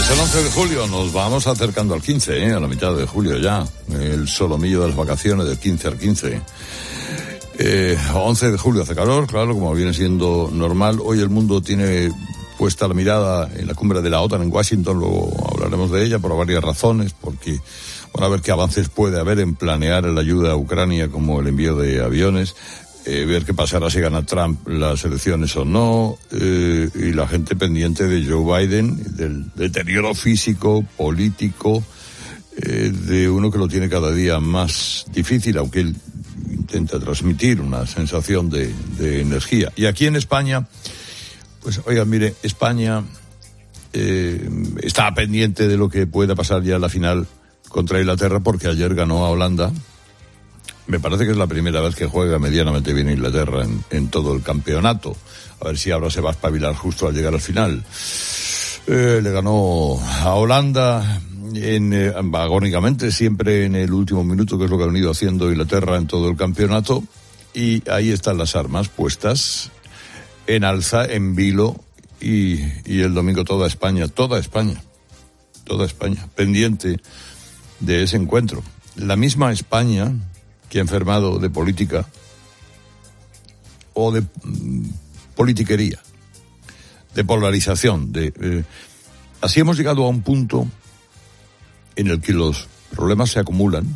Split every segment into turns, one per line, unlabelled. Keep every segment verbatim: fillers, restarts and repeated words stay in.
Es el once de julio, nos vamos acercando al quince, ¿eh? A la mitad de julio ya. El solomillo de las vacaciones del quince al quince. Eh, once de julio hace calor, claro, como viene siendo normal. Hoy el mundo tiene puesta la mirada en la cumbre de la OTAN en Washington, luego hablaremos de ella por varias razones, porque, bueno, a ver qué avances puede haber en planear la ayuda a Ucrania, como el envío de aviones. Eh, ver qué pasará si gana Trump las elecciones o no, eh, y la gente pendiente de Joe Biden, del deterioro físico, político, eh, de uno que lo tiene cada día más difícil, aunque él intenta transmitir una sensación de, de energía. Y aquí en España, pues oiga, mire, España eh, está pendiente de lo que pueda pasar ya en la final contra Inglaterra, porque ayer ganó a Holanda. Me parece que es la primera vez que juega medianamente bien Inglaterra en, en todo el campeonato. A ver si ahora se va a espabilar justo al llegar al final. Eh, le ganó a Holanda en, eh, agónicamente, siempre en el último minuto, que es lo que ha venido haciendo Inglaterra en todo el campeonato. Y ahí están las armas puestas en alza, en vilo, y, y el domingo toda España, toda España, toda España, pendiente de ese encuentro. La misma España que ha enfermado de política o de mm, politiquería, de polarización. De, eh, así hemos llegado a un punto en el que los problemas se acumulan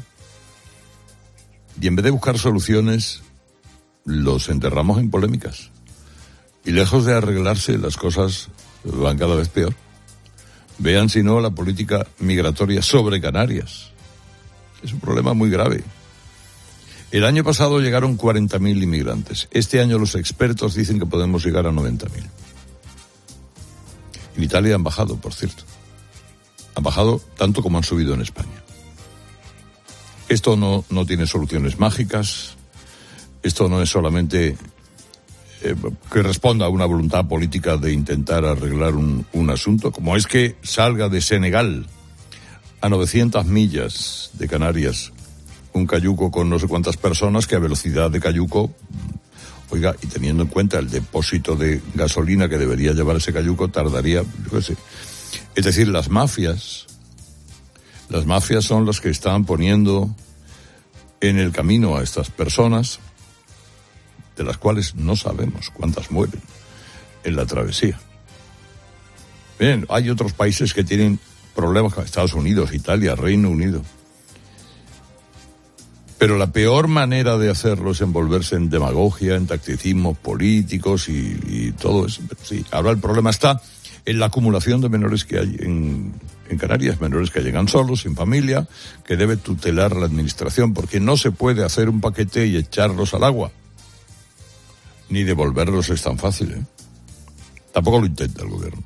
y en vez de buscar soluciones los enterramos en polémicas. Y lejos de arreglarse, las cosas van cada vez peor. Vean si no la política migratoria sobre Canarias. Es un problema muy grave. El año pasado llegaron cuarenta mil inmigrantes. Este año los expertos dicen que podemos llegar a noventa mil. En Italia han bajado, por cierto. Han bajado tanto como han subido en España. Esto no, no tiene soluciones mágicas. Esto no es solamente eh, que responda a una voluntad política de intentar arreglar un, un asunto, como es que salga de Senegal a novecientas millas de Canarias un cayuco con no sé cuántas personas, que a velocidad de cayuco, oiga, y teniendo en cuenta el depósito de gasolina que debería llevar ese cayuco, tardaría, yo qué sé. Es decir, las mafias, las mafias son las que están poniendo en el camino a estas personas, de las cuales no sabemos cuántas mueren en la travesía. Bien, hay otros países que tienen problemas, como Estados Unidos, Italia, Reino Unido. Pero la peor manera de hacerlo es envolverse en demagogia, en tacticismos políticos y, y todo eso. Sí, ahora el problema está en la acumulación de menores que hay en, en Canarias, menores que llegan solos, sin familia, que debe tutelar la administración, porque no se puede hacer un paquete y echarlos al agua. Ni devolverlos es tan fácil, ¿eh? Tampoco lo intenta el gobierno.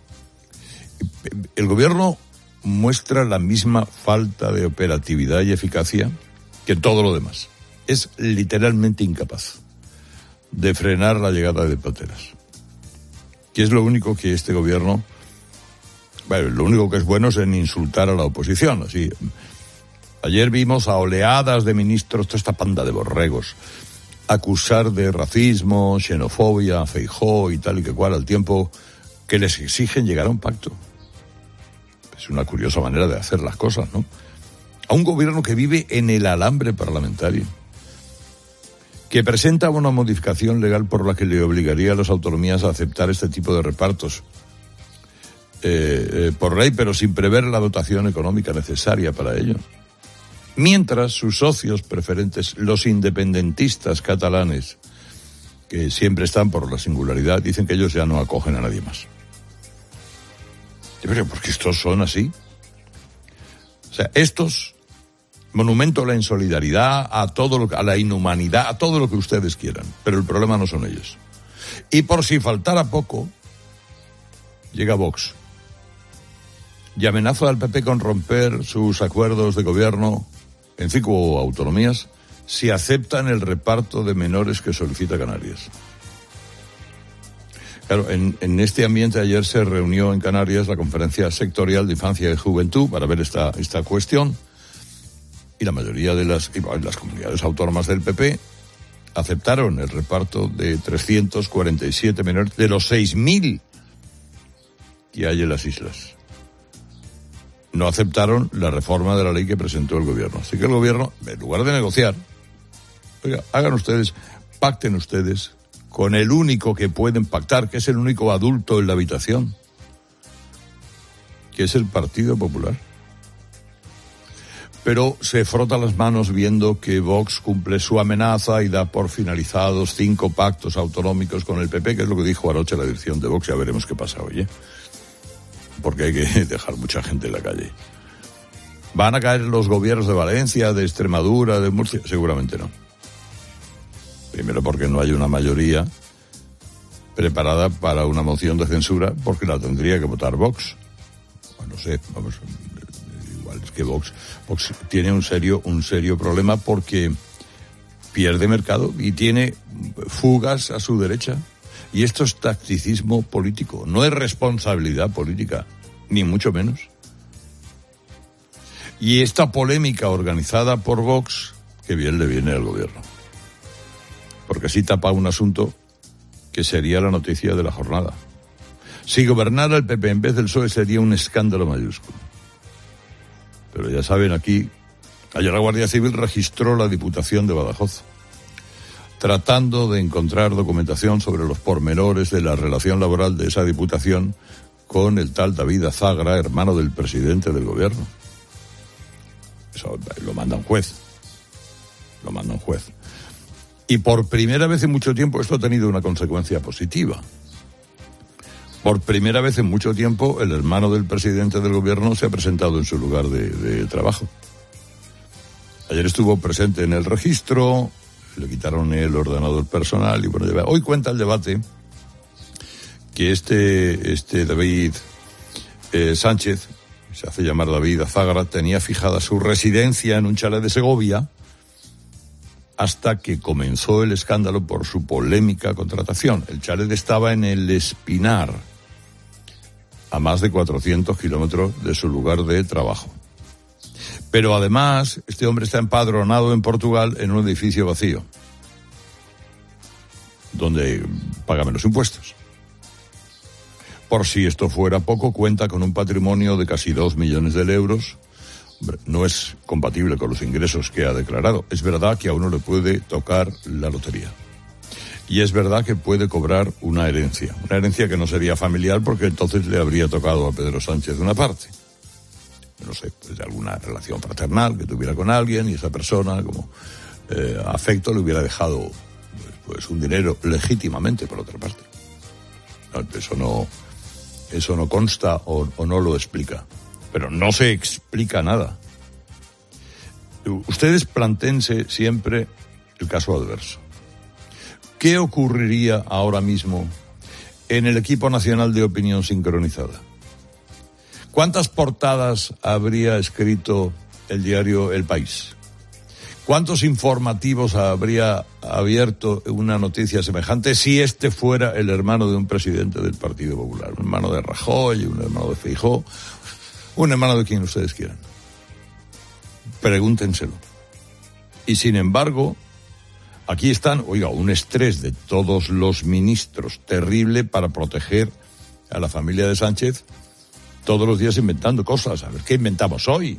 El gobierno muestra la misma falta de operatividad y eficacia que todo lo demás. Es literalmente incapaz de frenar la llegada de pateras. Que es lo único que este gobierno, bueno, lo único que es bueno es en insultar a la oposición. Así, ayer vimos a oleadas de ministros, toda esta panda de borregos, acusar de racismo, xenofobia a Feijóo y tal y que cual, al tiempo que les exigen llegar a un pacto. Es una curiosa manera de hacer las cosas, ¿no? A un gobierno que vive en el alambre parlamentario, que presenta una modificación legal por la que le obligaría a las autonomías a aceptar este tipo de repartos eh, eh, por ley, pero sin prever la dotación económica necesaria para ello. Mientras sus socios preferentes, los independentistas catalanes, que siempre están por la singularidad, dicen que ellos ya no acogen a nadie más. Pero porque estos son así. O sea, estos, monumento a la insolidaridad, a todo lo, a la inhumanidad, a todo lo que ustedes quieran, pero el problema no son ellos. Y por si faltara poco, llega Vox y amenaza al P P con romper sus acuerdos de gobierno en cinco autonomías si aceptan el reparto de menores que solicita Canarias. Claro, en, en este ambiente ayer se reunió en Canarias la Conferencia Sectorial de Infancia y Juventud para ver esta, esta cuestión, y la mayoría de las, las comunidades autónomas del P P aceptaron el reparto de trescientos cuarenta y siete menores de los seis mil que hay en las islas. no aceptaron la reforma de la ley que presentó el gobierno. Así que el gobierno, en lugar de negociar, oiga, hagan ustedes, pacten ustedes con el único que pueden pactar, que es el único adulto en la habitación, que es el Partido Popular. Pero se frota las manos viendo que Vox cumple su amenaza y da por finalizados cinco pactos autonómicos con el P P, que es lo que dijo anoche la dirección de Vox. Ya veremos qué pasa hoy, ¿eh? Porque hay que dejar mucha gente en la calle. ¿Van a caer los gobiernos de Valencia, de Extremadura, de Murcia? Seguramente no. Primero porque no hay una mayoría preparada para una moción de censura, porque la tendría que votar Vox. Bueno, no sé, vamos, igual es que Vox, Vox tiene un serio, un serio problema porque pierde mercado y tiene fugas a su derecha. Y esto es tacticismo político, no es responsabilidad política, ni mucho menos. Y esta polémica organizada por Vox, que bien le viene al gobierno. Porque así tapa un asunto que sería la noticia de la jornada. Si gobernara el P P en vez del P S O E sería un escándalo mayúsculo. Pero ya saben, aquí, ayer la Guardia Civil registró la Diputación de Badajoz, tratando de encontrar documentación sobre los pormenores de la relación laboral de esa diputación con el tal David Azagra, hermano del presidente del gobierno. Eso lo manda un juez. Lo manda un juez. Y por primera vez en mucho tiempo esto ha tenido una consecuencia positiva. Por primera vez en mucho tiempo el hermano del presidente del gobierno se ha presentado en su lugar de, de trabajo. Ayer estuvo presente en el registro, le quitaron el ordenador personal y bueno, hoy cuenta el debate que este, este David eh, Sánchez, se hace llamar David Azagra, tenía fijada su residencia en un chalet de Segovia hasta que comenzó el escándalo por su polémica contratación. El chalet estaba en el Espinar, a más de cuatrocientos kilómetros de su lugar de trabajo. Pero además, este hombre está empadronado en Portugal en un edificio vacío, donde paga menos impuestos. Por si esto fuera poco, cuenta con un patrimonio de casi dos millones de euros. Hombre, no es compatible con los ingresos que ha declarado. Es verdad que a uno le puede tocar la lotería. Y es verdad que puede cobrar una herencia. Una herencia que no sería familiar porque entonces le habría tocado a Pedro Sánchez de una parte. No sé, pues de alguna relación fraternal que tuviera con alguien y esa persona como eh, afecto le hubiera dejado pues un dinero legítimamente por otra parte. No, eso no eso no consta o, o no lo explica. Pero no se explica nada. Ustedes plantéense siempre el caso adverso. ¿Qué ocurriría ahora mismo en el equipo nacional de opinión sincronizada? ¿Cuántas portadas habría escrito el diario El País? ¿Cuántos informativos habría abierto una noticia semejante si este fuera el hermano de un presidente del Partido Popular? Un hermano de Rajoy, un hermano de Feijóo, un hermano de quien ustedes quieran. Pregúntenselo. Y sin embargo, aquí están, oiga, un estrés de todos los ministros terrible para proteger a la familia de Sánchez, todos los días inventando cosas. A ver, ¿qué inventamos hoy?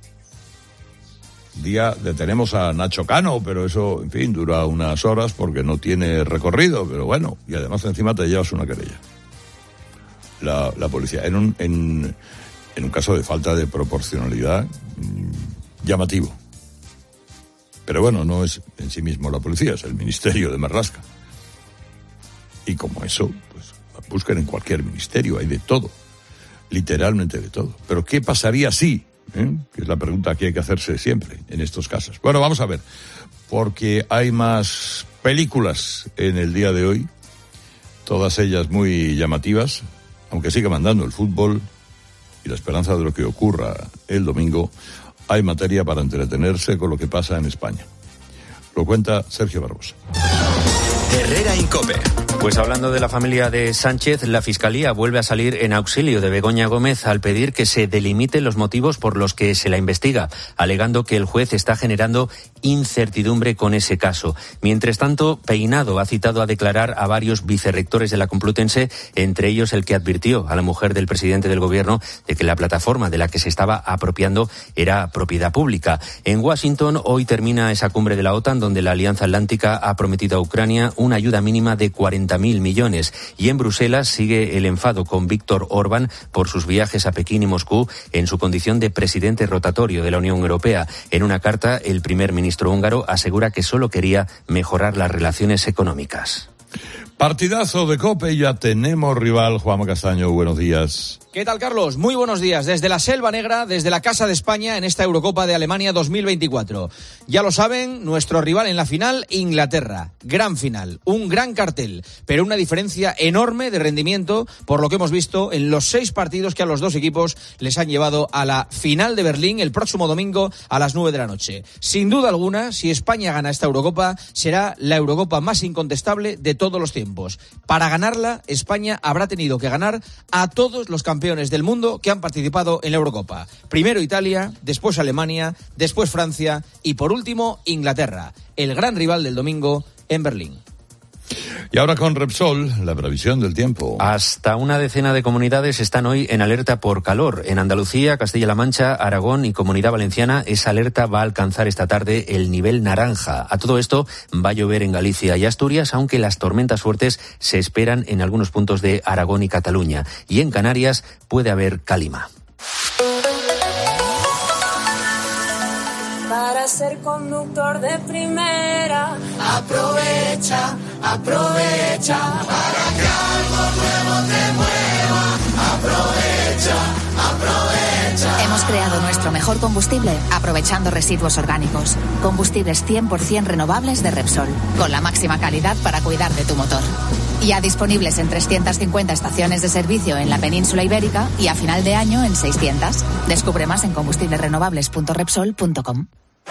Día detenemos a Nacho Cano, pero eso, en fin, dura unas horas porque no tiene recorrido, pero bueno, y además encima te llevas una querella. La, la policía, en un, en, en un caso de falta de proporcionalidad mmm, llamativo. Pero bueno, no es en sí mismo la policía, es el Ministerio de Marlaska. Y como eso, pues busquen en cualquier ministerio, hay de todo. Literalmente de todo. Pero ¿qué pasaría si? ¿Eh? Que es la pregunta que hay que hacerse siempre en estos casos. Bueno, vamos a ver, porque hay más películas en el día de hoy, todas ellas muy llamativas, aunque siga mandando el fútbol y la esperanza de lo que ocurra el domingo, hay materia para entretenerse con lo que pasa en España. Lo cuenta Sergio Barbosa.
Herrera Incope. Pues hablando de la familia de Sánchez, la Fiscalía vuelve a salir en auxilio de Begoña Gómez al pedir que se delimiten los motivos por los que se la investiga, alegando que el juez está generando incertidumbre con ese caso. Mientras tanto, Peinado ha citado a declarar a varios vicerrectores de la Complutense, entre ellos el que advirtió a la mujer del presidente del gobierno de que la plataforma de la que se estaba apropiando era propiedad pública. En Washington hoy termina esa cumbre de la OTAN donde la Alianza Atlántica ha prometido a Ucrania una ayuda mínima de cuarenta mil millones. Y en Bruselas sigue el enfado con Víctor Orbán por sus viajes a Pekín y Moscú en su condición de presidente rotatorio de la Unión Europea. En una carta, el primer ministro húngaro asegura que solo quería mejorar las relaciones económicas.
Partidazo de COPE, ya tenemos rival. Juanma Castaño, buenos días.
¿Qué tal, Carlos? Muy buenos días. Desde la Selva Negra, desde la Casa de España, en esta Eurocopa de Alemania dos mil veinticuatro. Ya lo saben, nuestro rival en la final, Inglaterra. Gran final, un gran cartel, pero una diferencia enorme de rendimiento por lo que hemos visto en los seis partidos que a los dos equipos les han llevado a la final de Berlín el próximo domingo a las nueve de la noche. Sin duda alguna, si España gana esta Eurocopa, será la Eurocopa más incontestable de todos los tiempos. Para ganarla, España habrá tenido que ganar a todos los campeones del mundo que han participado en la Eurocopa. Primero Italia, después Alemania, después Francia y por último Inglaterra, el gran rival del domingo en Berlín.
Y ahora con Repsol, la previsión del tiempo.
Hasta una decena de comunidades están hoy en alerta por calor. En Andalucía, Castilla-La Mancha, Aragón y Comunidad Valenciana, esa alerta va a alcanzar esta tarde el nivel naranja. A todo esto va a llover en Galicia y Asturias, aunque las tormentas fuertes se esperan en algunos puntos de Aragón y Cataluña. Y en Canarias puede haber calima.
Para ser conductor de primera, aprovecha, aprovecha, para que algo nuevo te mueva, aprovecha, aprovecha.
Hemos creado nuestro mejor combustible aprovechando residuos orgánicos. Combustibles cien por ciento renovables de Repsol, con la máxima calidad para cuidar de tu motor. Ya disponibles en trescientas cincuenta estaciones de servicio en la península ibérica y a final de año en seiscientas. Descubre más en combustibles renovables punto repsol punto com.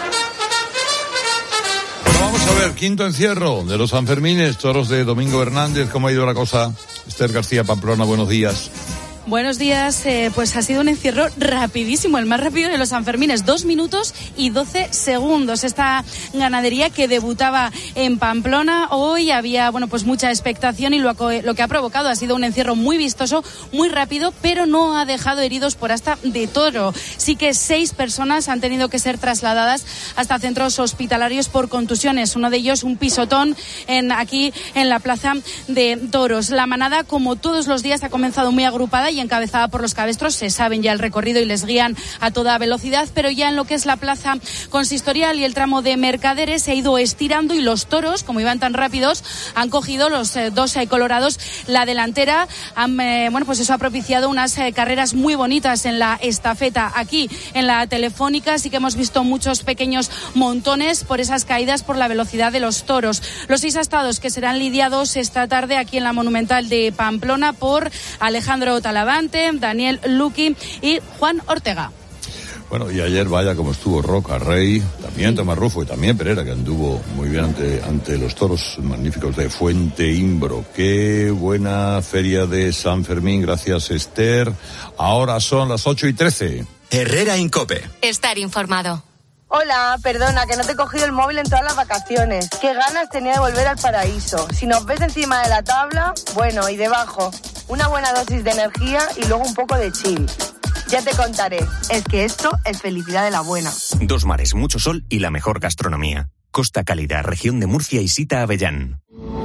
Vamos a ver, quinto encierro de los Sanfermines, toros de Domingo Hernández. ¿Cómo ha ido la cosa? Esther García Pamplona, buenos días.
Buenos días, eh, pues ha sido un encierro rapidísimo, el más rápido de los Sanfermines, dos minutos y doce segundos. Esta ganadería que debutaba en Pamplona, hoy había, bueno, pues mucha expectación y lo, lo que ha provocado ha sido un encierro muy vistoso, muy rápido, pero no ha dejado heridos por asta de toro. Sí que seis personas han tenido que ser trasladadas hasta centros hospitalarios por contusiones, uno de ellos un pisotón en, aquí en la plaza de toros. La manada, como todos los días, ha comenzado muy agrupada y encabezada por los cabestros. Se saben ya el recorrido y les guían a toda velocidad, pero ya en lo que es la plaza consistorial y el tramo de Mercaderes se ha ido estirando y los toros, como iban tan rápidos, han cogido los eh, dos eh, colorados la delantera. Han, eh, bueno, pues eso ha propiciado unas eh, carreras muy bonitas en la estafeta aquí en la Telefónica. Sí que hemos visto muchos pequeños montones por esas caídas por la velocidad de los toros. Los seis astados que serán lidiados esta tarde aquí en la Monumental de Pamplona por Alejandro Talavante, Daniel Luqui y Juan Ortega.
Bueno, y ayer vaya como estuvo Roca Rey, también Tomás Rufo y también Pereira, que anduvo muy bien ante, ante los toros magníficos de Fuente Imbro. Qué buena feria de San Fermín, gracias Esther. Ahora son las ocho y trece.
Herrera Incope.
Estar informado.
Hola, perdona, que no te he cogido el móvil en todas las vacaciones. Qué ganas tenía de volver al paraíso. Si nos ves encima de la tabla, bueno, y debajo, una buena dosis de energía y luego un poco de chill. Ya te contaré, es que esto es felicidad de la buena.
Dos mares, mucho sol y la mejor gastronomía. Costa Cálida, región de Murcia y Sita Avellán.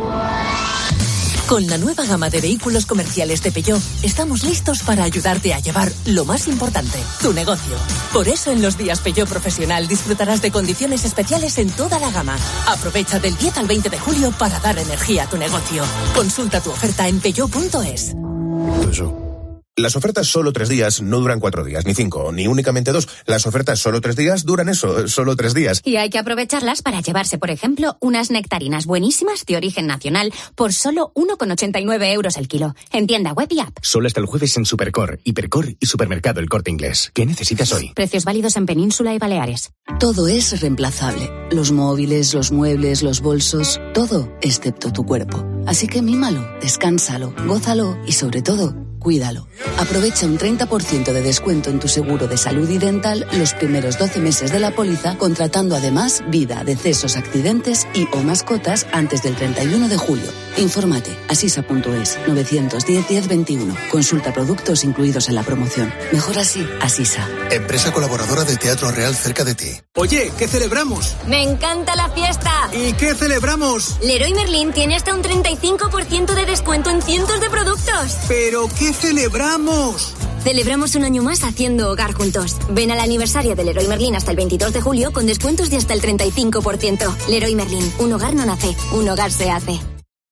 Con la nueva gama de vehículos comerciales de Peugeot, estamos listos para ayudarte a llevar lo más importante, tu negocio. Por eso en los días Peugeot Profesional disfrutarás de condiciones especiales en toda la gama. Aprovecha del diez al veinte de julio para dar energía a tu negocio. Consulta tu oferta en peugeot punto es.
Peugeot.
Las ofertas solo tres días no duran cuatro días, ni cinco, ni únicamente dos. Las ofertas solo tres días duran eso, solo tres días.
Y hay que aprovecharlas para llevarse, por ejemplo, unas nectarinas buenísimas de origen nacional por solo uno con ochenta y nueve euros el kilo. En tienda web y app.
Solo hasta el jueves en Supercor, Hipercor y Supermercado El Corte Inglés. ¿Qué necesitas hoy?
Precios válidos en Península y Baleares.
Todo es reemplazable. Los móviles, los muebles, los bolsos, todo excepto tu cuerpo. Así que mímalo, descánsalo, gózalo y sobre todo, cuídalo. Aprovecha un treinta por ciento de descuento en tu seguro de salud y dental los primeros doce meses de la póliza, contratando además vida, decesos, accidentes y o mascotas antes del treinta y uno de julio. Infórmate, asisa punto es, nueve uno cero, diez, veintiuno. Consulta productos incluidos en la promoción. Mejor así, Asisa.
Empresa colaboradora de Teatro Real cerca de ti.
Oye, ¿qué celebramos?
¡Me encanta la fiesta!
¿Y qué celebramos?
Leroy Merlin tiene hasta un treinta y cinco por ciento de descuento en cientos de productos.
¿Pero qué celebramos?
Celebramos un año más haciendo hogar juntos. Ven al aniversario de Leroy Merlin hasta el veintidós de julio con descuentos de hasta el treinta y cinco por ciento. Leroy Merlin, un hogar no nace, un hogar se hace.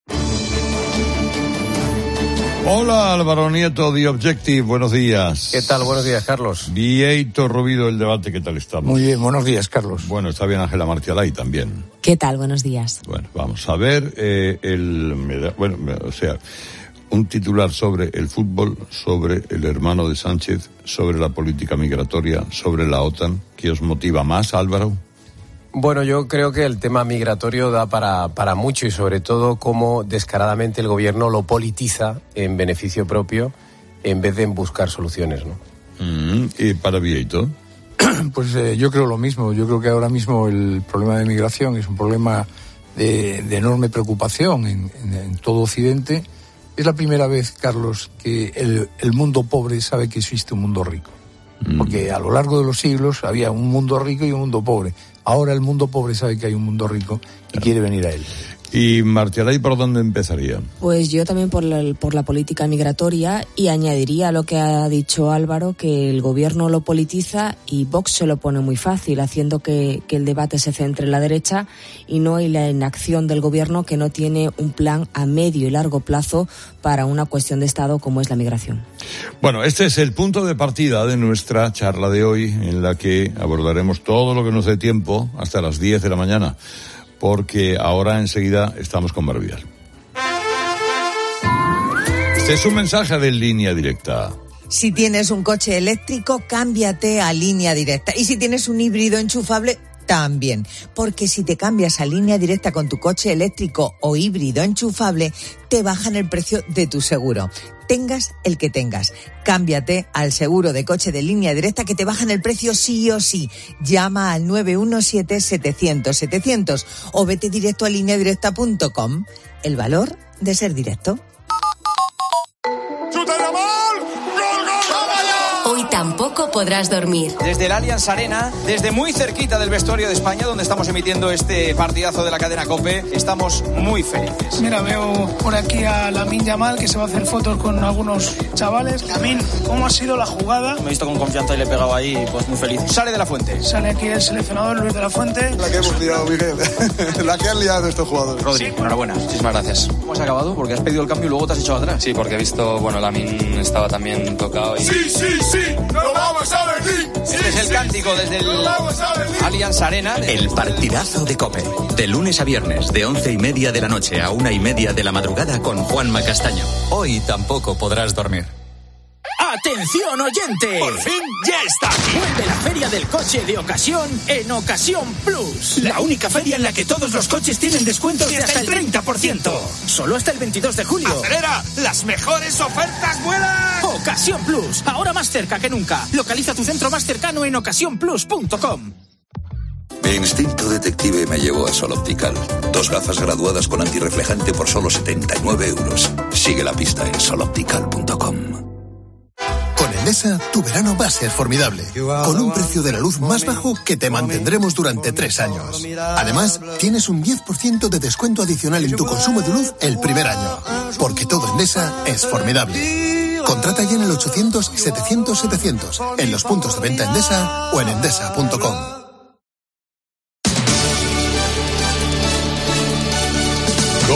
Hola, Álvaro Nieto, The Objective, buenos días.
¿Qué tal? Buenos días, Carlos.
Vieito Rubido, el debate, ¿qué tal estamos?
Muy bien, buenos días, Carlos.
Bueno, está bien Ángela Martialay también.
¿Qué tal? Buenos días.
Bueno, vamos a ver eh, el... Bueno, o sea, un titular sobre el fútbol, sobre el hermano de Sánchez, sobre la política migratoria, sobre la OTAN. ¿Qué os motiva más, Álvaro?
Bueno, yo creo que el tema migratorio da para, para mucho y sobre todo cómo descaradamente el gobierno lo politiza en beneficio propio en vez de en buscar soluciones, ¿no?
Mm, ¿Y para Vieito?
Pues eh, yo creo lo mismo. Yo creo que ahora mismo el problema de migración es un problema de, de enorme preocupación en, en, en todo Occidente. Es la primera vez, Carlos, que el, el mundo pobre sabe que existe un mundo rico. Mm. Porque a lo largo de los siglos había un mundo rico y un mundo pobre. Ahora el mundo pobre sabe que hay un mundo rico y claro, quiere venir a él.
¿Y Martialay por dónde empezaría?
Pues yo también por la, por la política migratoria y añadiría a lo que ha dicho Álvaro, que el gobierno lo politiza y Vox se lo pone muy fácil, haciendo que, que el debate se centre en la derecha y no en la inacción del gobierno, que no tiene un plan a medio y largo plazo para una cuestión de Estado como es la migración.
Bueno, este es el punto de partida de nuestra charla de hoy, en la que abordaremos todo lo que nos dé tiempo hasta las diez de la mañana. Porque ahora enseguida estamos con Barbial. Este es un mensaje de Línea Directa.
Si tienes un coche eléctrico, cámbiate a Línea Directa. Y si tienes un híbrido enchufable, también. Porque si te cambias a Línea Directa con tu coche eléctrico o híbrido enchufable, te bajan el precio de tu seguro. Tengas el que tengas. Cámbiate al seguro de coche de Línea Directa, que te bajan el precio sí o sí. Llama al nueve uno siete, setecientos, setecientos o vete directo a línea directa punto com. El valor de ser directo.
Hoy tampoco podrás dormir.
Desde el Allianz Arena, desde muy cerquita del vestuario de España, donde estamos emitiendo este partidazo de la cadena COPE, estamos muy felices.
Mira, veo por aquí a Lamine Yamal, que se va a hacer fotos con algunos chavales. Lamine, ¿cómo ha sido la jugada?
Me he visto con confianza y le he pegado ahí, pues muy feliz.
Sale de la Fuente.
Sale aquí el seleccionador Luis de la Fuente.
La que hemos liado, Miguel. La que han liado estos jugadores.
Rodri, sí. Enhorabuena.
Muchísimas gracias.
¿Cómo has acabado? Porque has pedido el cambio y luego te has echado atrás.
Sí, porque he visto, bueno, Lamine estaba también tocado y...
Sí, sí, sí. ¡Lo vamos a Berlín!
Este sí, es el cántico sí, desde el Allianz Arena.
El partidazo de COPE. De lunes a viernes, de once y media de la noche a una y media de la madrugada, con Juanma Castaño. Hoy tampoco podrás dormir.
¡Atención, oyente!
¡Por fin ya está!
Vuelve la Feria del Coche de Ocasión en Ocasión Plus. La única feria en la que todos los coches tienen descuentos de hasta el treinta por ciento. Solo hasta el veintidós de julio.
¡Acelera! ¡Las mejores ofertas vuelan!
Ocasión Plus, ahora más cerca que nunca. Localiza tu centro más cercano en ocasión plus punto com.
Mi instinto detective me llevó a Sol Optical. Dos gafas graduadas con antirreflejante por solo setenta y nueve euros. Sigue la pista en sol optical punto com.
Con Endesa, tu verano va a ser formidable. Con un precio de la luz más bajo que te mantendremos durante tres años. Además, tienes un diez por ciento de descuento adicional en tu consumo de luz el primer año. Porque todo Endesa es formidable. Contrata ya en el ochocientos, setecientos, setecientos, en los puntos de venta Endesa o en endesa punto com.
Con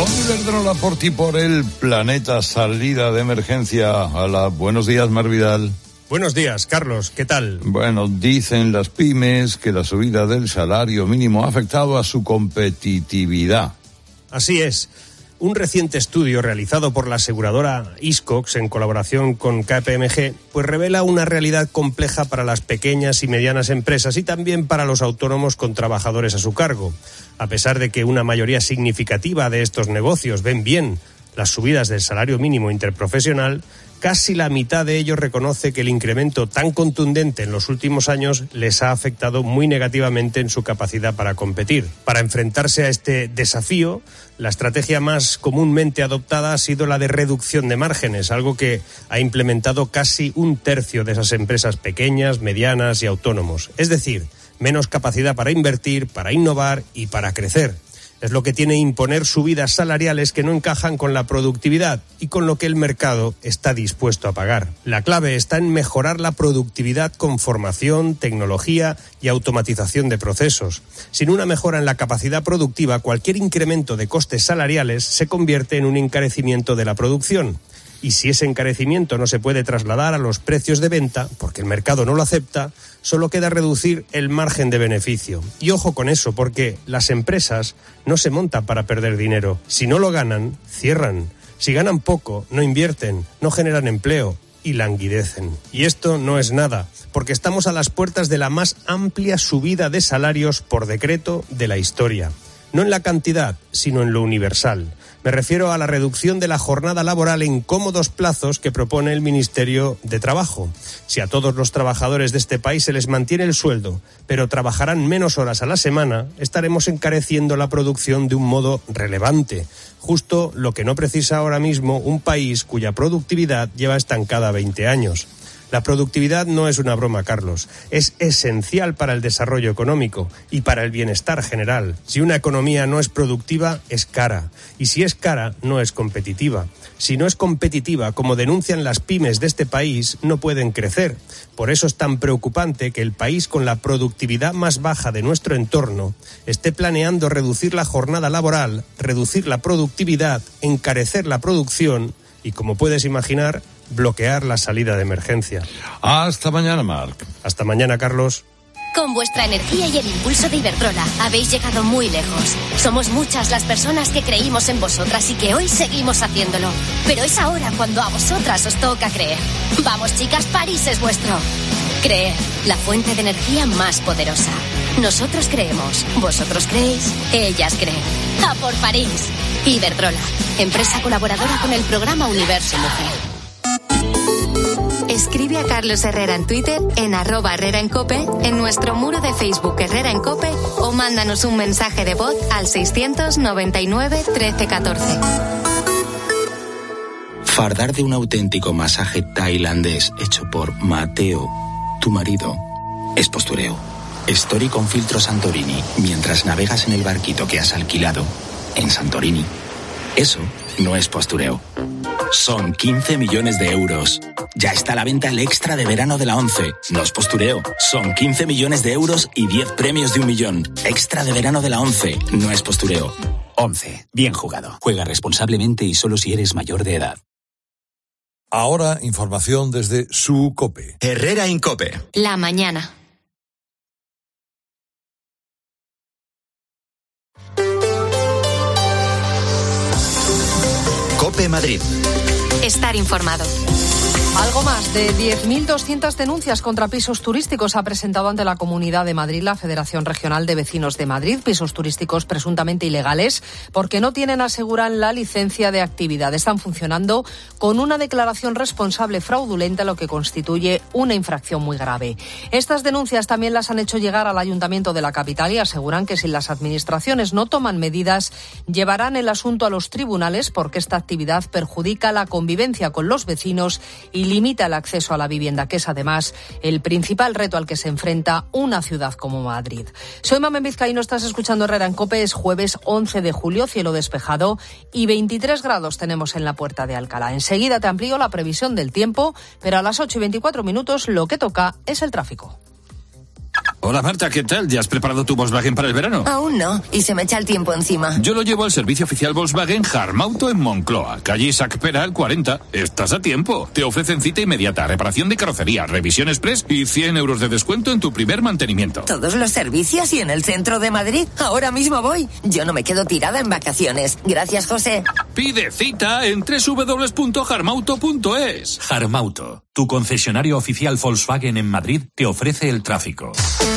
Pedro Laporti por el planeta salida de emergencia. Hola, buenos días, Mar Vidal.
Buenos días, Carlos, ¿qué tal?
Bueno, dicen las pymes que la subida del salario mínimo ha afectado a su competitividad.
Así es. Un reciente estudio realizado por la aseguradora Hiscox en colaboración con K P M G pues revela una realidad compleja para las pequeñas y medianas empresas y también para los autónomos con trabajadores a su cargo. A pesar de que una mayoría significativa de estos negocios ven bien las subidas del salario mínimo interprofesional, casi la mitad de ellos reconoce que el incremento tan contundente en los últimos años les ha afectado muy negativamente en su capacidad para competir. Para enfrentarse a este desafío, la estrategia más comúnmente adoptada ha sido la de reducción de márgenes, algo que ha implementado casi un tercio de esas empresas pequeñas, medianas y autónomos. Es decir, menos capacidad para invertir, para innovar y para crecer. Es lo que tiene imponer subidas salariales que no encajan con la productividad y con lo que el mercado está dispuesto a pagar. La clave está en mejorar la productividad con formación, tecnología y automatización de procesos. Sin una mejora en la capacidad productiva, cualquier incremento de costes salariales se convierte en un encarecimiento de la producción. Y si ese encarecimiento no se puede trasladar a los precios de venta, porque el mercado no lo acepta, solo queda reducir el margen de beneficio. Y ojo con eso, porque las empresas no se montan para perder dinero. Si no lo ganan, cierran. Si ganan poco, no invierten, no generan empleo y languidecen. Y esto no es nada, porque estamos a las puertas de la más amplia subida de salarios por decreto de la historia. No en la cantidad, sino en lo universal. Me refiero a la reducción de la jornada laboral en cómodos plazos que propone el Ministerio de Trabajo. Si a todos los trabajadores de este país se les mantiene el sueldo, pero trabajarán menos horas a la semana, estaremos encareciendo la producción de un modo relevante. Justo lo que no precisa ahora mismo un país cuya productividad lleva estancada veinte años. La productividad no es una broma, Carlos. Es esencial para el desarrollo económico y para el bienestar general. Si una economía no es productiva, es cara. Y si es cara, no es competitiva. Si no es competitiva, como denuncian las pymes de este país, no pueden crecer. Por eso es tan preocupante que el país con la productividad más baja de nuestro entorno esté planeando reducir la jornada laboral, reducir la productividad, encarecer la producción y, como puedes imaginar, bloquear la salida de emergencia.
Hasta mañana, Marc.
Hasta mañana, Carlos.
Con vuestra energía y el impulso de Iberdrola habéis llegado muy lejos. Somos muchas las personas que creímos en vosotras y que hoy seguimos haciéndolo. Pero es ahora cuando a vosotras os toca creer. Vamos, chicas, París es vuestro. Creer, la fuente de energía más poderosa. Nosotros creemos, vosotros creéis, ellas creen. ¡A por París! Iberdrola, empresa colaboradora con el programa Universo Mujer.
Escribe a Carlos Herrera en Twitter, en arroba Herrera en Cope, en nuestro muro de Facebook Herrera en Cope o mándanos un mensaje de voz al seiscientos noventa y nueve trece catorce.
Fardar de un auténtico masaje tailandés hecho por Mateo, tu marido, es postureo. Story con filtro Santorini mientras navegas en el barquito que has alquilado en Santorini. Eso no es postureo. Son quince millones de euros. Ya está a la venta el extra de verano de la ONCE. No es postureo. Son quince millones de euros y diez premios de un millón. Extra de verano de la ONCE. No es postureo.
ONCE. Bien jugado. Juega responsablemente y solo si eres mayor de edad.
Ahora, información desde su COPE.
Herrera en COPE.
La mañana.
COPE Madrid.
Estar informado.
Algo más de diez mil doscientas denuncias contra pisos turísticos ha presentado ante la Comunidad de Madrid la Federación Regional de Vecinos de Madrid. Pisos turísticos presuntamente ilegales porque no tienen, aseguran, la licencia de actividad. Están funcionando con una declaración responsable fraudulenta, lo que constituye una infracción muy grave. Estas denuncias también las han hecho llegar al Ayuntamiento de la capital y aseguran que si las administraciones no toman medidas, llevarán el asunto a los tribunales porque esta actividad perjudica la convivencia con los vecinos y limita el acceso a la vivienda, que es además el principal reto al que se enfrenta una ciudad como Madrid. Soy Mamen Vizcaíno, estás escuchando Herrera en COPE. Es jueves once de julio, cielo despejado y veintitrés grados tenemos en la Puerta de Alcalá. Enseguida te amplío la previsión del tiempo, pero a las ocho y veinticuatro minutos lo que toca es el tráfico.
Hola Marta, ¿qué tal? ¿Ya has preparado tu Volkswagen para el verano?
Aún no, y se me echa el tiempo encima.
Yo lo llevo al servicio oficial Volkswagen Harmauto en Moncloa, calle Isaac Peral cuarenta. Estás a tiempo. Te ofrecen cita inmediata, reparación de carrocería, revisión express y cien euros de descuento en tu primer mantenimiento.
¿Todos los servicios y en el centro de Madrid? Ahora mismo voy. Yo no me quedo tirada en vacaciones. Gracias, José.
Pide cita en doble u doble u doble u punto harmauto punto es.
Harmauto, tu concesionario oficial Volkswagen en Madrid, te ofrece el tráfico.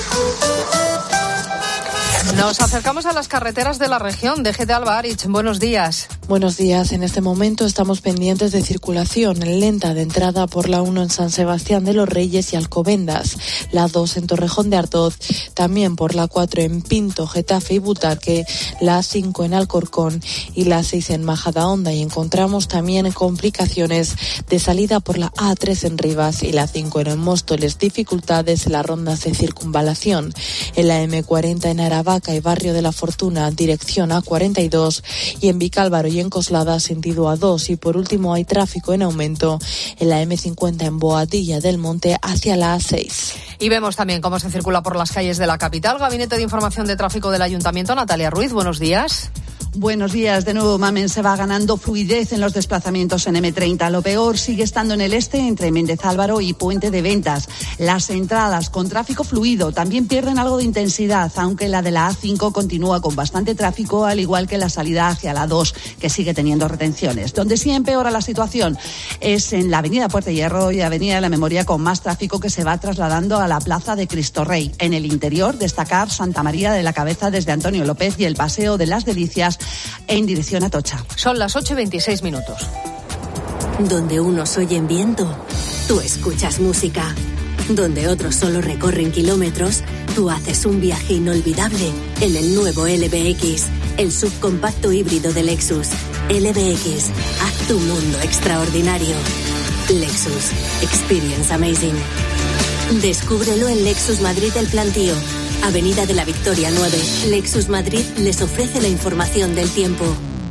Nos acercamos a las carreteras de la región. D G T Alba Arich, buenos días.
Buenos días. En este momento estamos pendientes de circulación lenta de entrada por la uno en San Sebastián de los Reyes y Alcobendas, la dos en Torrejón de Ardoz, también por la cuatro en Pinto, Getafe y Butarque, la cinco en Alcorcón y la seis en Majadahonda, y encontramos también complicaciones de salida por la A tres en Rivas y la cinco en Móstoles, dificultades en las rondas de circunvalación, en la eme cuarenta en Aravaca y Barrio de la Fortuna, dirección A cuarenta y dos, y en Vicálvaro y en Coslada, sentido A dos, y por último hay tráfico en aumento en la eme cincuenta en Boadilla del Monte hacia la A seis.
Y vemos también cómo se circula por las calles de la capital. Gabinete de Información de Tráfico del Ayuntamiento, Natalia Ruiz, buenos días.
Buenos días. De nuevo, Mamen, se va ganando fluidez en los desplazamientos en eme treinta. Lo peor sigue estando en el este, entre Méndez Álvaro y Puente de Ventas. Las entradas con tráfico fluido también pierden algo de intensidad, aunque la de la A cinco continúa con bastante tráfico, al igual que la salida hacia la dos, que sigue teniendo retenciones. Donde sí empeora la situación es en la avenida Puerta Hierro y avenida de la Memoria, con más tráfico que se va trasladando a la plaza de Cristo Rey. En el interior, destacar Santa María de la Cabeza desde Antonio López y el Paseo de las Delicias en dirección a Atocha.
Son las ocho y veintiséis minutos.
Donde unos oyen viento, tú escuchas música. Donde otros solo recorren kilómetros, tú haces un viaje inolvidable en el nuevo L B X, el subcompacto híbrido de Lexus. L B X, haz tu mundo extraordinario. Lexus, experience amazing. Descúbrelo en Lexus Madrid El Plantío, Avenida de la Victoria nueve. Lexus Madrid les ofrece la información del tiempo.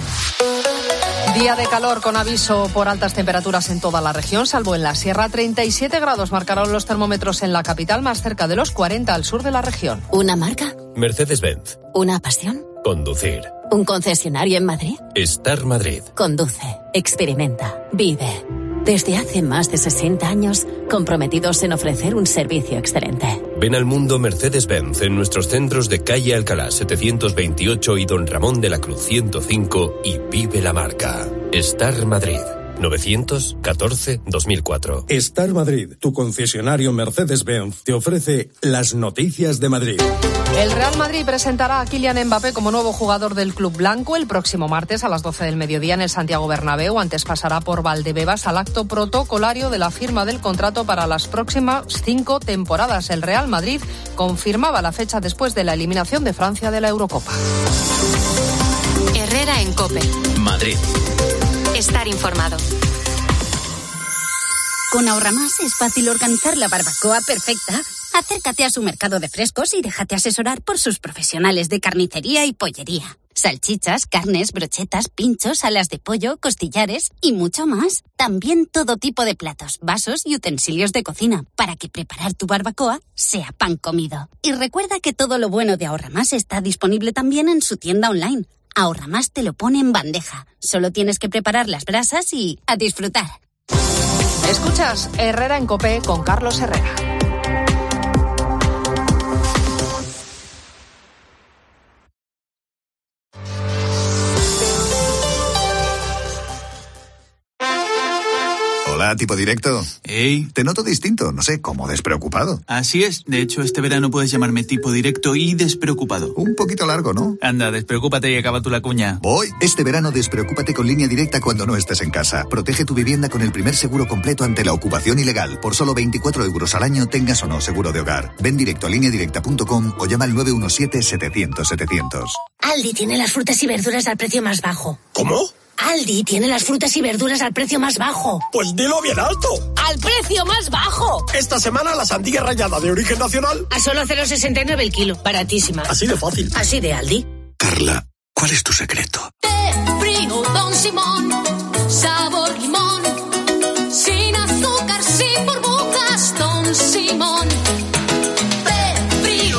Día de calor con aviso por altas temperaturas en toda la región, salvo en la sierra. treinta y siete grados marcaron los termómetros en la capital, más cerca de los cuarenta al sur de la región.
¿Una marca?
Mercedes-Benz.
¿Una pasión?
Conducir.
¿Un concesionario en Madrid?
Star Madrid.
Conduce, experimenta, vive. Desde hace más de sesenta años, comprometidos en ofrecer un servicio excelente.
Ven al mundo Mercedes-Benz en nuestros centros de calle Alcalá setecientos veintiocho y Don Ramón de la Cruz ciento cinco y vive la marca. Star Madrid. novecientos catorce dos mil cuatro.
Star Madrid, tu concesionario Mercedes-Benz, te ofrece las noticias de Madrid.
El Real Madrid presentará a Kylian Mbappé como nuevo jugador del club blanco el próximo martes a las doce del mediodía en el Santiago Bernabéu. Antes pasará por Valdebebas al acto protocolario de la firma del contrato para las próximas cinco temporadas. El Real Madrid confirmaba la fecha después de la eliminación de Francia de la Eurocopa.
Herrera en COPE.
Madrid.
Estar informado.
Con Ahorramás es fácil organizar la barbacoa perfecta. Acércate a su mercado de frescos y déjate asesorar por sus profesionales de carnicería y pollería. Salchichas, carnes, brochetas, pinchos, alas de pollo, costillares y mucho más. También todo tipo de platos, vasos y utensilios de cocina para que preparar tu barbacoa sea pan comido. Y recuerda que todo lo bueno de Ahorramás está disponible también en su tienda online. Ahorramás te lo pone en bandeja. Solo tienes que preparar las brasas y a disfrutar.
Escuchas Herrera en COPE con Carlos Herrera.
Hola, tipo directo.
Hey.
Te noto distinto, no sé, como despreocupado.
Así es, de hecho este verano puedes llamarme tipo directo y despreocupado.
Un poquito largo, ¿no?
Anda, despreocúpate y acaba tú la cuña.
Voy. Este verano despreocúpate con Línea Directa cuando no estés en casa. Protege tu vivienda con el primer seguro completo ante la ocupación ilegal. Por solo veinticuatro euros al año, tengas o no seguro de hogar. Ven directo a línea directa punto com o llama al nueve uno siete setecientos setecientos.
Aldi tiene las frutas y verduras al precio más bajo.
¿Cómo?
Aldi tiene las frutas y verduras al precio más bajo.
Pues dilo bien alto.
¡Al precio más bajo!
Esta semana la sandía rallada de origen nacional
A solo cero coma sesenta y nueve el kilo. Baratísima.
Así de fácil.
Así de Aldi.
Carla, ¿cuál es tu secreto?
Té frío Don Simón, sabor limón, sin azúcar, sin burbujas, Don Simón. Té frío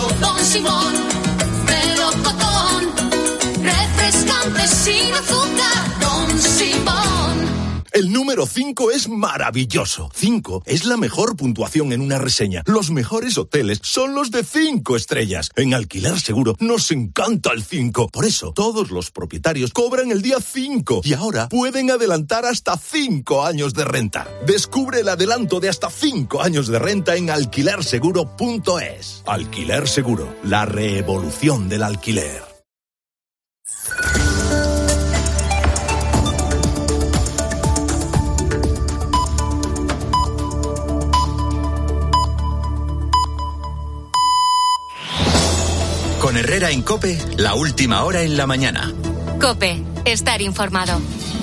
El número cinco es maravilloso. cinco es la mejor puntuación en una reseña. Los mejores hoteles son los de cinco estrellas. En Alquiler Seguro nos encanta el cinco. Por eso, todos los propietarios cobran el día cinco y ahora pueden adelantar hasta cinco años de renta. Descubre el adelanto de hasta cinco años de renta en alquiler seguro punto es. Alquiler Seguro, la revolución del alquiler.
Con Herrera en COPE, la última hora en la mañana.
COPE, estar informado.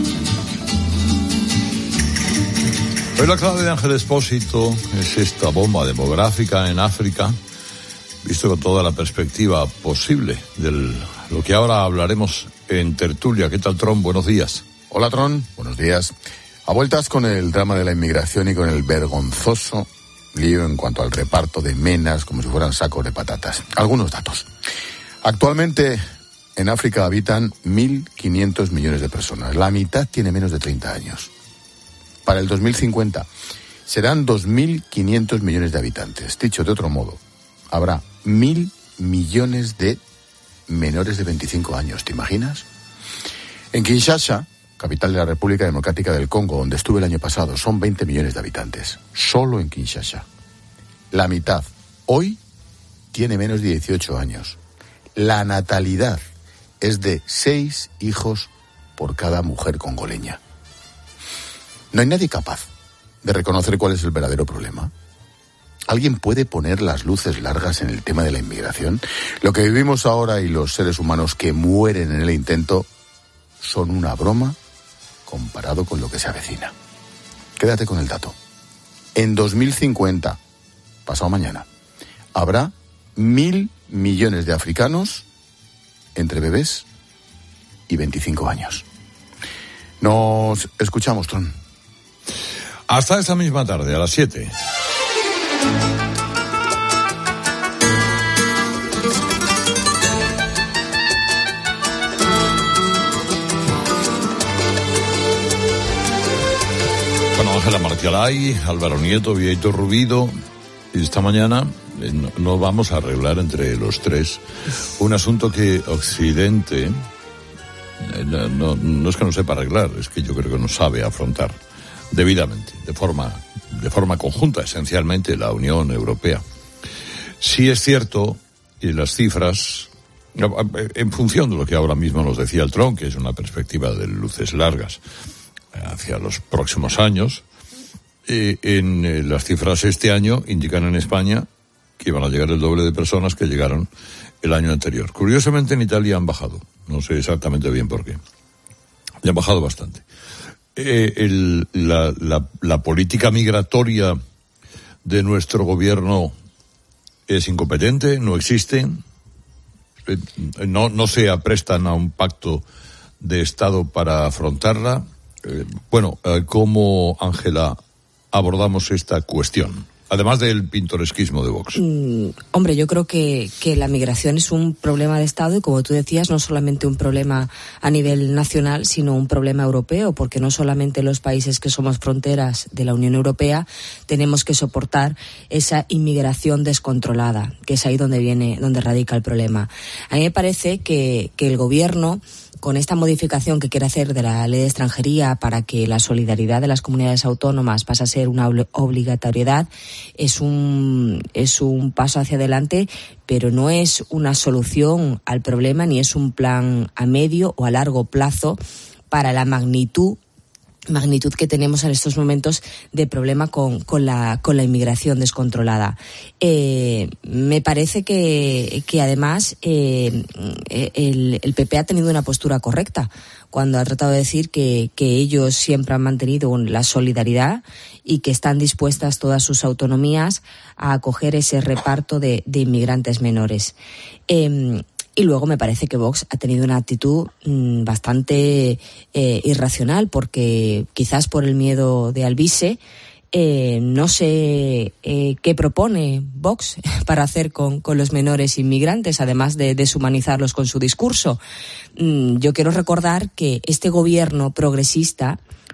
Hoy la clave de Ángel Expósito es esta bomba demográfica en África, visto con toda la perspectiva posible de lo que ahora hablaremos en tertulia. ¿Qué tal, Tron? Buenos días.
Hola, Tron. Buenos días. A vueltas con el drama de la inmigración y con el vergonzoso lío en cuanto al reparto de menas como si fueran sacos de patatas. Algunos datos. Actualmente en África habitan mil quinientos millones de personas. La mitad tiene menos de treinta años. Para el dos mil cincuenta serán dos mil quinientos millones de habitantes. Dicho de otro modo, habrá mil millones de menores de veinticinco años. ¿Te imaginas? En Kinshasa, capital de la República Democrática del Congo, donde estuve el año pasado, son veinte millones de habitantes. Solo en Kinshasa. La mitad, hoy, tiene menos de dieciocho años. La natalidad es de seis hijos por cada mujer congoleña. No hay nadie capaz de reconocer cuál es el verdadero problema. ¿Alguien puede poner las luces largas en el tema de la inmigración? Lo que vivimos ahora y los seres humanos que mueren en el intento son una broma comparado con lo que se avecina. Quédate con el dato. En dos mil cincuenta, pasado mañana, habrá mil millones de africanos entre bebés y veinticinco años. Nos escuchamos, Tron.
Hasta esta misma tarde, a las siete. Bueno, Ángela Martialay, Álvaro Nieto, Vieito Rubido, y esta mañana eh, no, no vamos a arreglar entre los tres un asunto que Occidente eh, no, no, no es que no sepa arreglar, es que yo creo que no sabe afrontar debidamente, de forma, de forma conjunta, esencialmente la Unión Europea. Sí es cierto, y las cifras, en función de lo que ahora mismo nos decía el Tron, que es una perspectiva de luces largas hacia los próximos años, eh, en eh, las cifras este año indican en España que iban a llegar el doble de personas que llegaron el año anterior. Curiosamente en Italia han bajado, no sé exactamente bien por qué, y han bajado bastante. Eh, el, la, la, la política migratoria de nuestro gobierno es incompetente, no existe, eh, no, no se aprestan a un pacto de Estado para afrontarla. Eh, bueno, eh, ¿cómo, Ángela, abordamos esta cuestión? Además del pintoresquismo de Vox.
Mm, hombre, yo creo que, que la migración es un problema de Estado y, como tú decías, no solamente un problema a nivel nacional, sino un problema europeo, porque no solamente los países que somos fronteras de la Unión Europea tenemos que soportar esa inmigración descontrolada, que es ahí donde viene, donde radica el problema. A mí me parece que, que el Gobierno, con esta modificación que quiere hacer de la ley de extranjería para que la solidaridad de las comunidades autónomas pase a ser una obligatoriedad, es un, es un paso hacia adelante, pero no es una solución al problema ni es un plan a medio o a largo plazo para la magnitud magnitud que tenemos en estos momentos de problema con, con la con la inmigración descontrolada. Eh, me parece que, que además eh, el, el P P ha tenido una postura correcta cuando ha tratado de decir que, que ellos siempre han mantenido la solidaridad y que están dispuestas todas sus autonomías a acoger ese reparto de, de inmigrantes menores. Eh, Y luego me parece que Vox ha tenido una actitud mmm, bastante eh, irracional, porque quizás por el miedo de Alvise, eh, no sé eh, qué propone Vox para hacer con, con los menores inmigrantes, además de deshumanizarlos con su discurso. Mm, yo quiero recordar que este gobierno progresista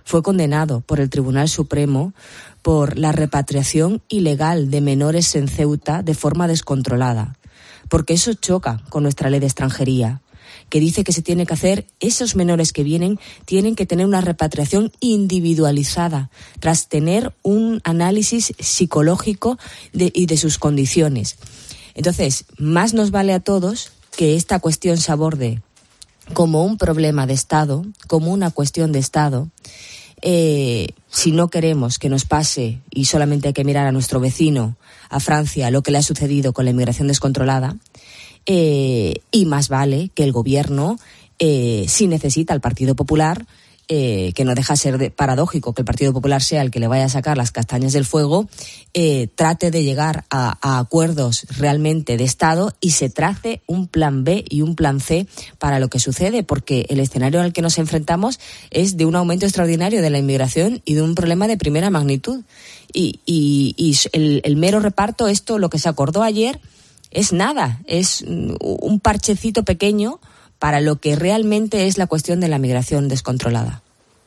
fue condenado por el Tribunal Supremo por la repatriación ilegal de menores en Ceuta de forma descontrolada, porque eso choca con nuestra ley de extranjería, que dice que se tiene que hacer, esos menores que vienen tienen que tener una repatriación individualizada, tras tener un análisis psicológico de, y de sus condiciones. Entonces, más nos vale a todos que esta cuestión se aborde como un problema de Estado, como una cuestión de Estado. Eh, si no queremos que nos pase, y solamente hay que mirar a nuestro vecino, a Francia, lo que le ha sucedido con la inmigración descontrolada, eh, y más vale que el gobierno, eh, si necesita al Partido Popular, eh, que no deja ser de, paradójico que el Partido Popular sea el que le vaya a sacar las castañas del fuego, eh, trate de llegar a, a acuerdos realmente de Estado y se trace un plan B y un plan C para lo que sucede, porque el escenario al que nos enfrentamos es de un aumento extraordinario de la inmigración y de un problema de primera magnitud. Y, y, y el, el mero reparto, esto, lo que se acordó ayer, es nada, es un parchecito pequeño para lo que realmente es la cuestión de la migración descontrolada.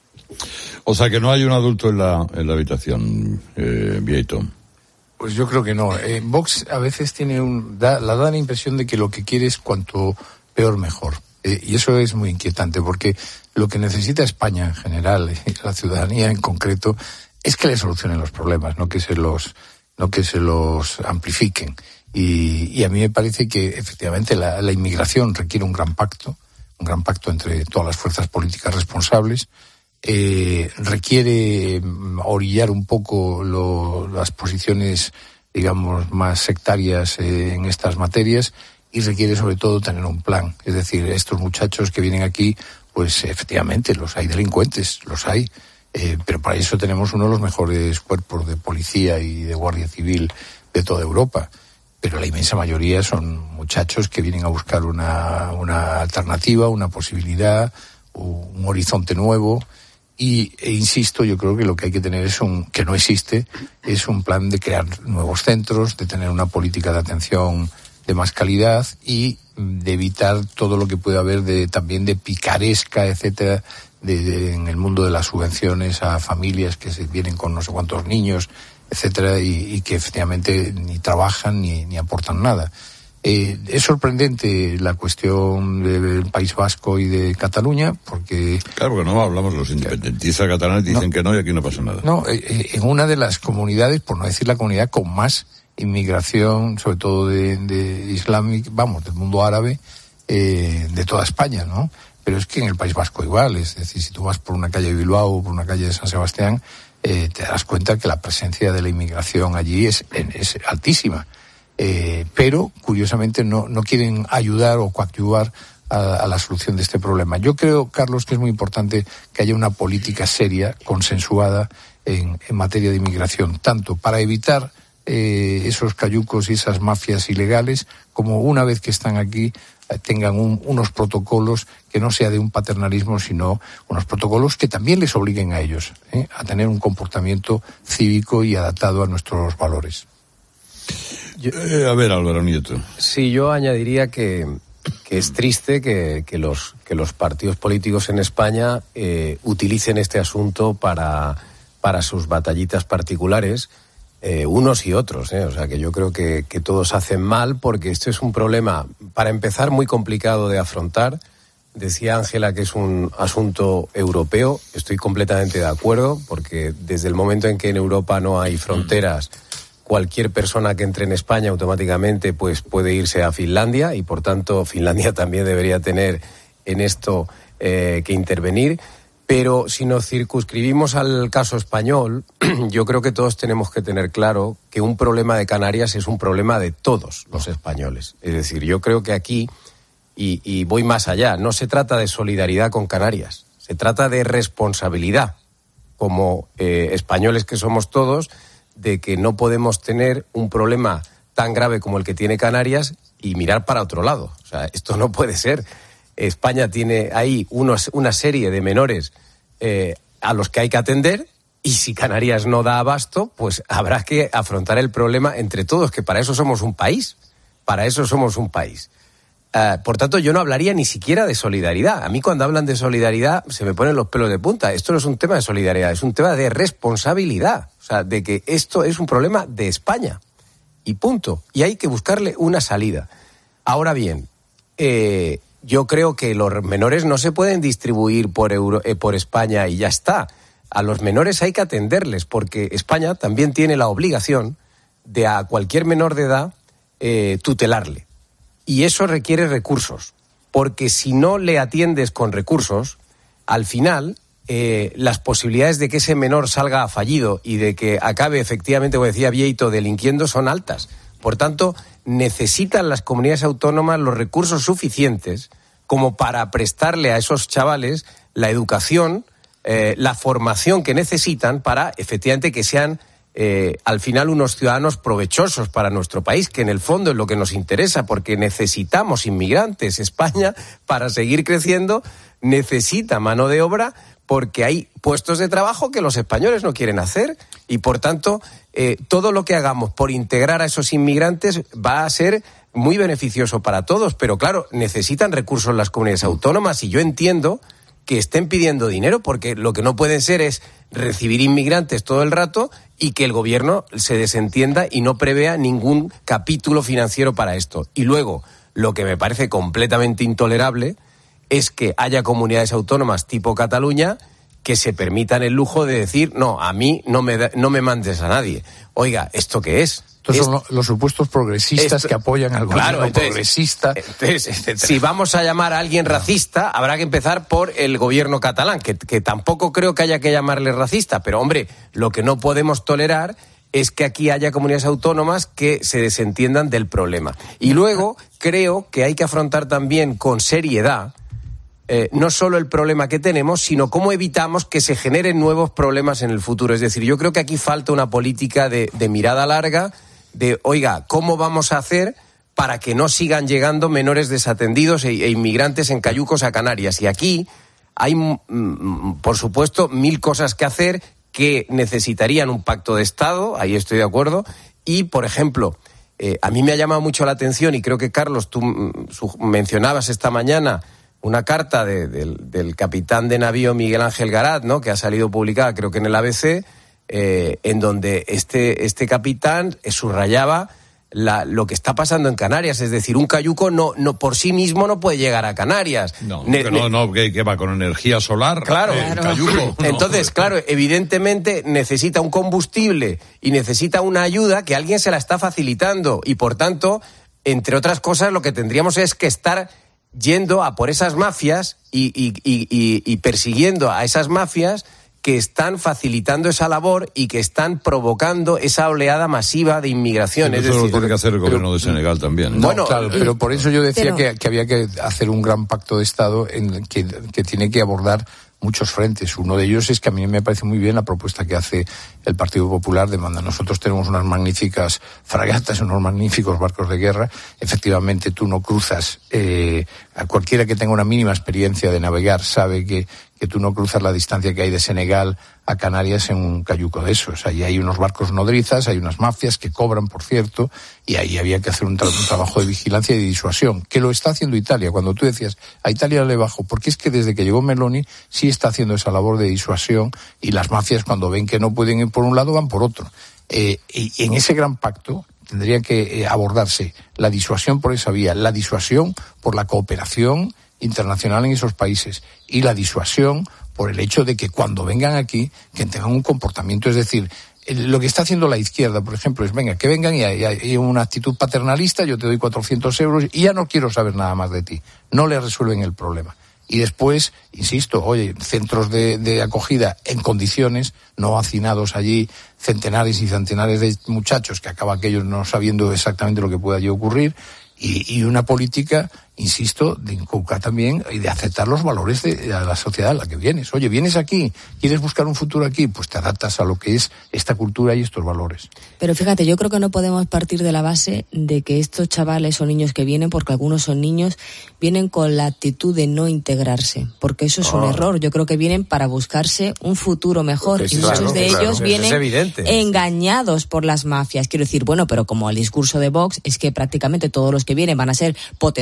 O sea, que no hay un adulto en la, en la habitación, eh, Vieito.
Pues yo creo que no. Eh, Vox a veces tiene un, da, la da la impresión de que lo que quiere es cuanto peor mejor. Eh, y eso es muy inquietante, porque lo que necesita España en general, y la ciudadanía en concreto, es que le solucionen los problemas, no que se los, no que se los amplifiquen. Y, y a mí me parece que efectivamente la, la inmigración requiere un gran pacto, un gran pacto entre todas las fuerzas políticas responsables. Eh, requiere orillar un poco lo, las posiciones, digamos, más sectarias eh, en estas materias, y requiere sobre todo tener un plan. Es decir, estos muchachos que vienen aquí, pues efectivamente los hay delincuentes, los hay, eh, pero para eso tenemos uno de los mejores cuerpos de policía y de guardia civil de toda Europa. Pero la inmensa mayoría son muchachos que vienen a buscar una, una alternativa, una posibilidad, un horizonte nuevo. Y, e insisto, yo creo que lo que hay que tener es un, que no existe, es un plan de crear nuevos centros, de tener una política de atención de más calidad y de evitar todo lo que pueda haber de, también de picaresca, etcétera, de, de, en el mundo de las subvenciones a familias que se vienen con no sé cuántos niños, etcétera, y, y que efectivamente ni trabajan ni, ni aportan nada. Eh, es sorprendente la cuestión del País Vasco y de Cataluña, porque...
Claro, porque no hablamos, los independentistas catalanes dicen no, que no y aquí no pasa nada.
No, eh, en una de las comunidades, por no decir la comunidad con más inmigración, sobre todo de, de islámica, vamos, del mundo árabe, eh, de toda España, ¿no? Pero es que en el País Vasco igual, es decir, si tú vas por una calle de Bilbao o por una calle de San Sebastián, Eh, te das cuenta que la presencia de la inmigración allí es, es altísima. Eh, pero, curiosamente, no, no quieren ayudar o coadyuvar a, a la solución de este problema. Yo creo, Carlos, que es muy importante que haya una política seria, consensuada en, en materia de inmigración, tanto para evitar eh, esos cayucos y esas mafias ilegales, como una vez que están aquí, tengan un, unos protocolos que no sea de un paternalismo, sino unos protocolos que también les obliguen a ellos ¿eh? a tener un comportamiento cívico y adaptado a nuestros valores.
Yo, eh, a ver, Álvaro Nieto.
Sí, yo añadiría que, que es triste que, que, los, que los partidos políticos en España eh, utilicen este asunto para, para sus batallitas particulares, Eh, unos y otros, ¿eh? O sea que yo creo que, que todos hacen mal, porque esto es un problema, para empezar, muy complicado de afrontar. Decía Ángela que es un asunto europeo, estoy completamente de acuerdo, porque desde el momento en que en Europa no hay fronteras, cualquier persona que entre en España automáticamente pues puede irse a Finlandia, y por tanto Finlandia también debería tener en esto eh, que intervenir. Pero si nos circunscribimos al caso español, yo creo que todos tenemos que tener claro que un problema de Canarias es un problema de todos los españoles. Es decir, yo creo que aquí, y, y voy más allá, no se trata de solidaridad con Canarias, se trata de responsabilidad, como eh, españoles que somos todos, de que no podemos tener un problema tan grave como el que tiene Canarias y mirar para otro lado. O sea, esto no puede ser. España tiene ahí unos, una serie de menores eh, a los que hay que atender, y si Canarias no da abasto, pues habrá que afrontar el problema entre todos, que para eso somos un país, para eso somos un país. Uh, por tanto, yo no hablaría ni siquiera de solidaridad. A mí cuando hablan de solidaridad se me ponen los pelos de punta. Esto no es un tema de solidaridad, es un tema de responsabilidad. O sea, de que esto es un problema de España. Y punto. Y hay que buscarle una salida. Ahora bien, eh, yo creo que los menores no se pueden distribuir por, Euro, eh, por España y ya está. A los menores hay que atenderles, porque España también tiene la obligación de a cualquier menor de edad eh, tutelarle. Y eso requiere recursos, porque si no le atiendes con recursos, al final eh, las posibilidades de que ese menor salga fallido y de que acabe efectivamente, como decía Vieito, delinquiendo son altas. Por tanto, necesitan las comunidades autónomas los recursos suficientes como para prestarle a esos chavales la educación, eh, la formación que necesitan para efectivamente que sean Eh, al final unos ciudadanos provechosos para nuestro país, que en el fondo es lo que nos interesa, porque necesitamos inmigrantes. España, para seguir creciendo, necesita mano de obra, porque hay puestos de trabajo que los españoles no quieren hacer, y por tanto eh, todo lo que hagamos por integrar a esos inmigrantes va a ser muy beneficioso para todos, pero claro, necesitan recursos las comunidades autónomas, y yo entiendo que estén pidiendo dinero, porque lo que no pueden ser es recibir inmigrantes todo el rato y que el gobierno se desentienda y no prevea ningún capítulo financiero para esto. Y luego, lo que me parece completamente intolerable es que haya comunidades autónomas tipo Cataluña que se permitan el lujo de decir, no, a mí no me, da, no me mandes a nadie. Oiga, ¿esto qué es?
Estos son los, los supuestos progresistas esto, que apoyan al gobierno
claro, entonces,
progresista.
Entonces, si vamos a llamar a alguien racista, habrá que empezar por el gobierno catalán, que, que tampoco creo que haya que llamarle racista, pero hombre, lo que no podemos tolerar es que aquí haya comunidades autónomas que se desentiendan del problema. Y luego creo que hay que afrontar también con seriedad Eh, no solo el problema que tenemos, sino cómo evitamos que se generen nuevos problemas en el futuro. Es decir, yo creo que aquí falta una política de, de mirada larga, de, oiga, ¿cómo vamos a hacer para que no sigan llegando menores desatendidos e, e inmigrantes en cayucos a Canarias? Y aquí hay, mm, por supuesto, mil cosas que hacer que necesitarían un pacto de Estado, ahí estoy de acuerdo, y, por ejemplo, eh, a mí me ha llamado mucho la atención, y creo que, Carlos, tú mm, su, mencionabas esta mañana una carta de, de, del capitán de navío Miguel Ángel Garat, ¿no?, que ha salido publicada, creo que en el A B C, eh, en donde este, este capitán subrayaba la, lo que está pasando en Canarias. Es decir, un cayuco no, no por sí mismo no puede llegar a Canarias.
No, ne, que no, no que, que va con energía solar.
Claro,
eh,
claro.
Cayuco.
Entonces, no, claro, evidentemente necesita un combustible y necesita una ayuda que alguien se la está facilitando. Y por tanto, entre otras cosas, lo que tendríamos es que estar yendo a por esas mafias y, y, y, y, y persiguiendo a esas mafias que están facilitando esa labor y que están provocando esa oleada masiva de inmigración.
Eso es decir, lo tiene que hacer el gobierno pero, de Senegal también. ¿eh?
No,
bueno,
claro, pero por eso yo decía
pero...
que, que había que hacer un gran pacto de Estado en que, que tiene que abordar muchos frentes. Uno de ellos es que a mí me parece muy bien la propuesta que hace el Partido Popular de mandar. Nosotros tenemos unas magníficas fragatas, unos magníficos barcos de guerra. Efectivamente, tú no cruzas, eh, a cualquiera que tenga una mínima experiencia de navegar sabe que, que tú no cruzas la distancia que hay de Senegal a Canarias en un cayuco de esos. Ahí hay unos barcos nodrizas, hay unas mafias que cobran, por cierto, y ahí había que hacer un, tra- un trabajo de vigilancia y de disuasión, que lo está haciendo Italia. Cuando tú decías, a Italia le bajo, porque es que desde que llegó Meloni sí está haciendo esa labor de disuasión, y las mafias cuando ven que no pueden ir por un lado van por otro. Eh, y, y en ese gran pacto tendría que eh, abordarse la disuasión por esa vía, la disuasión por la cooperación internacional en esos países y la disuasión por el hecho de que cuando vengan aquí, que tengan un comportamiento, es decir, lo que está haciendo la izquierda, por ejemplo, es venga, que vengan y hay, hay una actitud paternalista, yo te doy cuatrocientos euros y ya no quiero saber nada más de ti. No le resuelven el problema. Y después, insisto, oye, centros de, de acogida en condiciones, no hacinados allí, centenares y centenares de muchachos que acaba aquellos no sabiendo exactamente lo que pueda allí ocurrir, y, y una política, insisto, de inculcar también y de aceptar los valores de, de la sociedad a la que vienes. Oye, vienes aquí, quieres buscar un futuro aquí, pues te adaptas a lo que es esta cultura y estos valores.
Pero fíjate, yo creo que no podemos partir de la base de que estos chavales o niños que vienen, porque algunos son niños, vienen con la actitud de no integrarse, porque eso es oh. un error. Yo creo que vienen para buscarse un futuro mejor, y muchos claro, de claro, ellos vienen engañados por las mafias. Quiero decir, bueno, pero como el discurso de Vox es que prácticamente todos los que vienen van a ser potenciales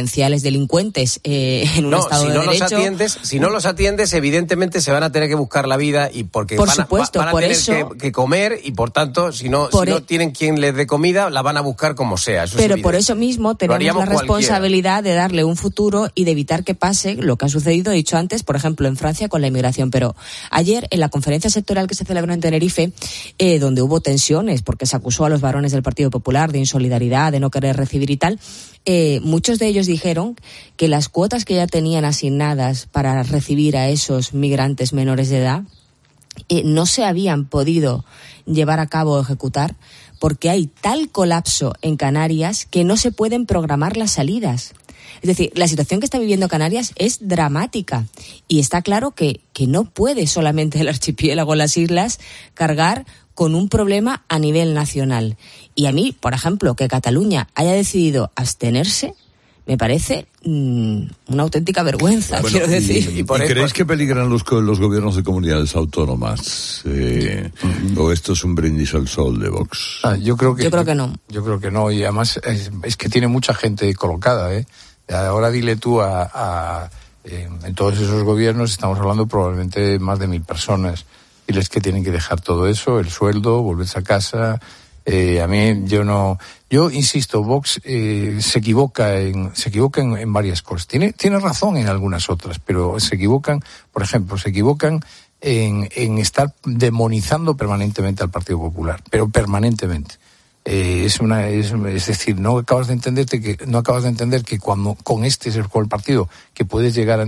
delincuentes eh, en un
no,
Estado
si
de
no
Derecho.
Los atiendes, si no los atiendes, evidentemente se van a tener que buscar la vida y porque
por
van,
supuesto,
a, van a
por
tener
eso,
que, que comer y por tanto, si no, si no tienen quien les dé comida, la van a buscar como sea. Eso
pero
es
por eso mismo tenemos la responsabilidad cualquiera. de darle un futuro y de evitar que pase lo que ha sucedido, he dicho antes, por ejemplo, en Francia con la inmigración. Pero ayer, en la conferencia sectorial que se celebró en Tenerife, eh, donde hubo tensiones, porque se acusó a los varones del Partido Popular de insolidaridad, de no querer recibir y tal, eh, muchos de ellos dijeron que las cuotas que ya tenían asignadas para recibir a esos migrantes menores de edad eh, no se habían podido llevar a cabo o ejecutar porque hay tal colapso en Canarias que no se pueden programar las salidas. Es decir, la situación que está viviendo Canarias es dramática y está claro que, que no puede solamente el archipiélago, las islas, cargar con un problema a nivel nacional. Y a mí, por ejemplo, que Cataluña haya decidido abstenerse, me parece mmm, una auténtica vergüenza,
bueno,
quiero decir.
¿Y, y, por ¿y creéis que peligran los, los gobiernos de comunidades autónomas? Eh, ¿O esto es un brindis al sol de Vox?
Ah, yo creo que,
yo creo que no.
Yo creo que no, y además es, es que tiene mucha gente colocada, ¿eh? Ahora dile tú a... a eh, en todos esos gobiernos estamos hablando probablemente más de mil personas. Diles que tienen que dejar todo eso, el sueldo, volverse a casa. Eh, a mí, yo no... Yo insisto, Vox eh, se equivoca en se equivoca en, en varias cosas. Tiene tiene razón en algunas otras, pero se equivocan, por ejemplo, se equivocan en, en estar demonizando permanentemente al Partido Popular, pero permanentemente. Eh, es una es, es decir, no acabas de entenderte que no acabas de entender que cuando con este es el, con el partido que puedes llegar a,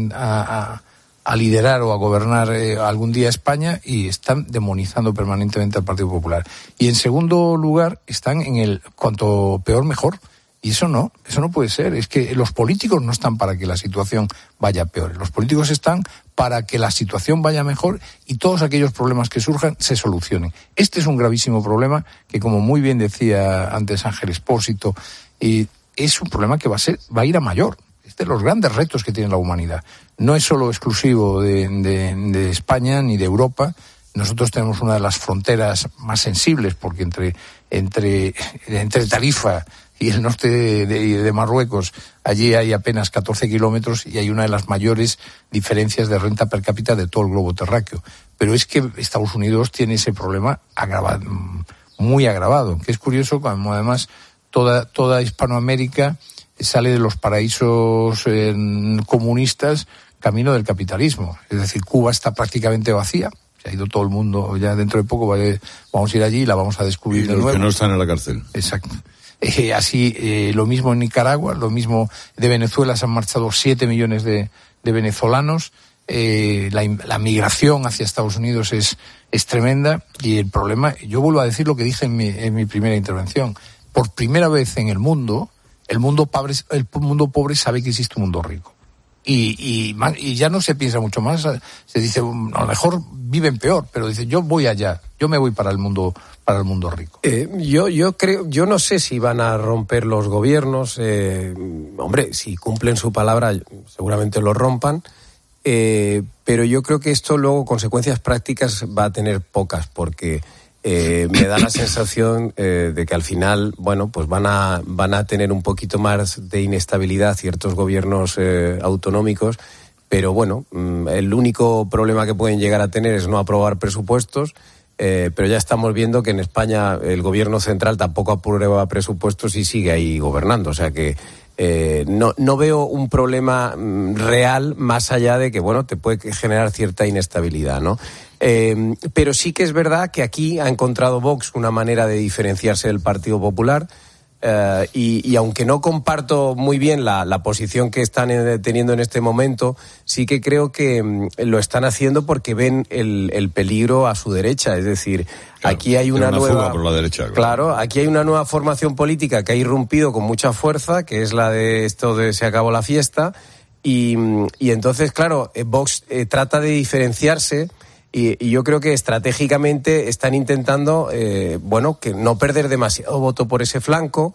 a a liderar o a gobernar eh, algún día España, y están demonizando permanentemente al Partido Popular. Y en segundo lugar, están en el cuanto peor mejor. Y eso no, eso no puede ser. Es que los políticos no están para que la situación vaya peor. Los políticos están para que la situación vaya mejor y todos aquellos problemas que surjan se solucionen. Este es un gravísimo problema que, como muy bien decía antes Ángel Expósito, y es un problema que va a ser, va a ir a mayor. Es de los grandes retos que tiene la humanidad. No es solo exclusivo de, de, de España ni de Europa. Nosotros tenemos una de las fronteras más sensibles, porque entre, entre, entre Tarifa y el norte de, de, de Marruecos, allí hay apenas catorce kilómetros y hay una de las mayores diferencias de renta per cápita de todo el globo terráqueo. Pero es que Estados Unidos tiene ese problema agravado, muy agravado, que es curioso, como además toda, toda Hispanoamérica sale de los paraísos eh, comunistas camino del capitalismo. Es decir, Cuba está prácticamente vacía. Se ha ido todo el mundo, ya dentro de poco vamos a ir allí y la vamos a descubrir
y
de
los
nuevo.
Que no están en la cárcel.
Exacto. Eh, así, eh, lo mismo en Nicaragua, lo mismo de Venezuela, se han marchado siete millones de, de venezolanos. Eh, la, la migración hacia Estados Unidos es, es tremenda, y el problema, yo vuelvo a decir lo que dije en mi, en mi primera intervención. Por primera vez en el mundo, el mundo pobre, el mundo pobre sabe que existe un mundo rico. Y, y, y ya no se piensa mucho más, se dice, a lo mejor viven peor, pero dice, yo voy allá, yo me voy para el mundo, para el mundo rico.
Eh, yo, yo creo, yo no sé si van a romper los gobiernos, eh, hombre, si cumplen su palabra, seguramente lo rompan, eh, pero yo creo que esto luego consecuencias prácticas va a tener pocas, porque Eh, me da la sensación eh, de que al final, bueno, pues van a van a tener un poquito más de inestabilidad ciertos gobiernos eh, autonómicos, pero bueno, el único problema que pueden llegar a tener es no aprobar presupuestos, eh, pero ya estamos viendo que en España el gobierno central tampoco aprueba presupuestos y sigue ahí gobernando, o sea que eh, no, no veo un problema real más allá de que, bueno, te puede generar cierta inestabilidad, ¿no? Eh, pero sí que es verdad que aquí ha encontrado Vox una manera de diferenciarse del Partido Popular, eh, y, y aunque no comparto muy bien la, la posición que están en, teniendo en este momento, sí que creo que mm, lo están haciendo porque ven el, el peligro a su derecha, es decir, claro, aquí hay una, una nueva
fuga por la derecha, claro.
claro, aquí hay una nueva formación política que ha irrumpido con mucha fuerza, que es la de esto de se acabó la fiesta, y, y entonces, claro, Vox eh, trata de diferenciarse. Y, y yo creo que estratégicamente están intentando, eh, bueno, que no perder demasiado voto por ese flanco,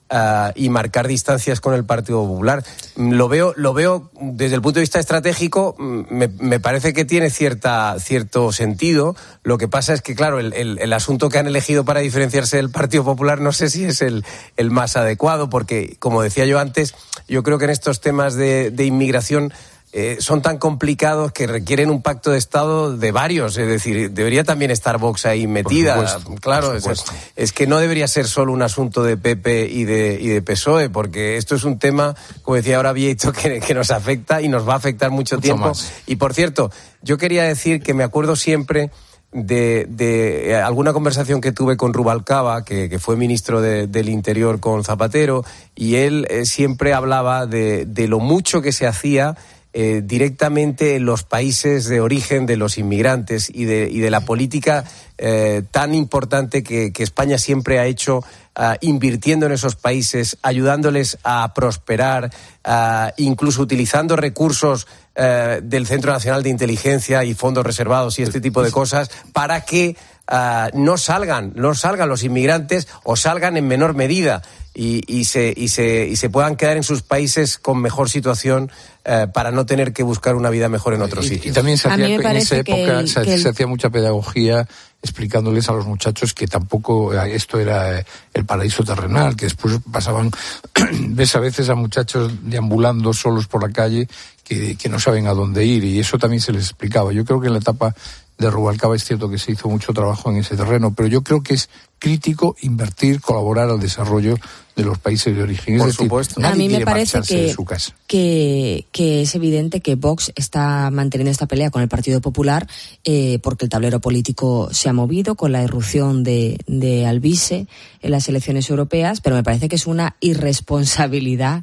uh, y marcar distancias con el Partido Popular. Lo veo, lo veo desde el punto de vista estratégico, me, me parece que tiene cierta, cierto sentido. Lo que pasa es que, claro, el, el, el asunto que han elegido para diferenciarse del Partido Popular no sé si es el, el más adecuado, porque, como decía yo antes, yo creo que en estos temas de, de inmigración Eh, son tan complicados que requieren un pacto de Estado de varios, es decir, debería también estar Vox ahí metida,
por supuesto,
claro,
por supuesto.
Es, es que no debería ser solo un asunto de P P y de, y de P S O E, porque esto es un tema, como decía ahora Vieito, que, que nos afecta y nos va a afectar mucho, mucho tiempo. Más. Y por cierto, yo quería decir que me acuerdo siempre de, de alguna conversación que tuve con Rubalcaba, que, que fue ministro de, del Interior con Zapatero, y él eh, siempre hablaba de, de lo mucho que se hacía Eh, directamente en los países de origen de los inmigrantes y de, y de la política eh, tan importante que, que España siempre ha hecho, uh, invirtiendo en esos países, ayudándoles a prosperar, uh, incluso utilizando recursos uh, del Centro Nacional de Inteligencia y fondos reservados y este tipo de cosas para que uh, no salgan, no salgan los inmigrantes o salgan en menor medida. Y, y, se, y, se, y se puedan quedar en sus países con mejor situación eh, para no tener que buscar una vida mejor en otros
y,
sitios.
Y también se hacía, en esa época el, se, el... se hacía mucha pedagogía explicándoles a los muchachos que tampoco esto era el paraíso terrenal, que después pasaban, ves a veces a muchachos deambulando solos por la calle que, que no saben a dónde ir, y eso también se les explicaba. Yo creo que en la etapa de Rubalcaba es cierto que se hizo mucho trabajo en ese terreno, pero yo creo que es crítico invertir, colaborar al desarrollo de los países de origen.
Por
es decir,
supuesto.
A mí me parece que,
su casa.
que, que es evidente que Vox está manteniendo esta pelea con el Partido Popular eh, porque el tablero político se ha movido con la irrupción de, de Alvise en las elecciones europeas, pero me parece que es una irresponsabilidad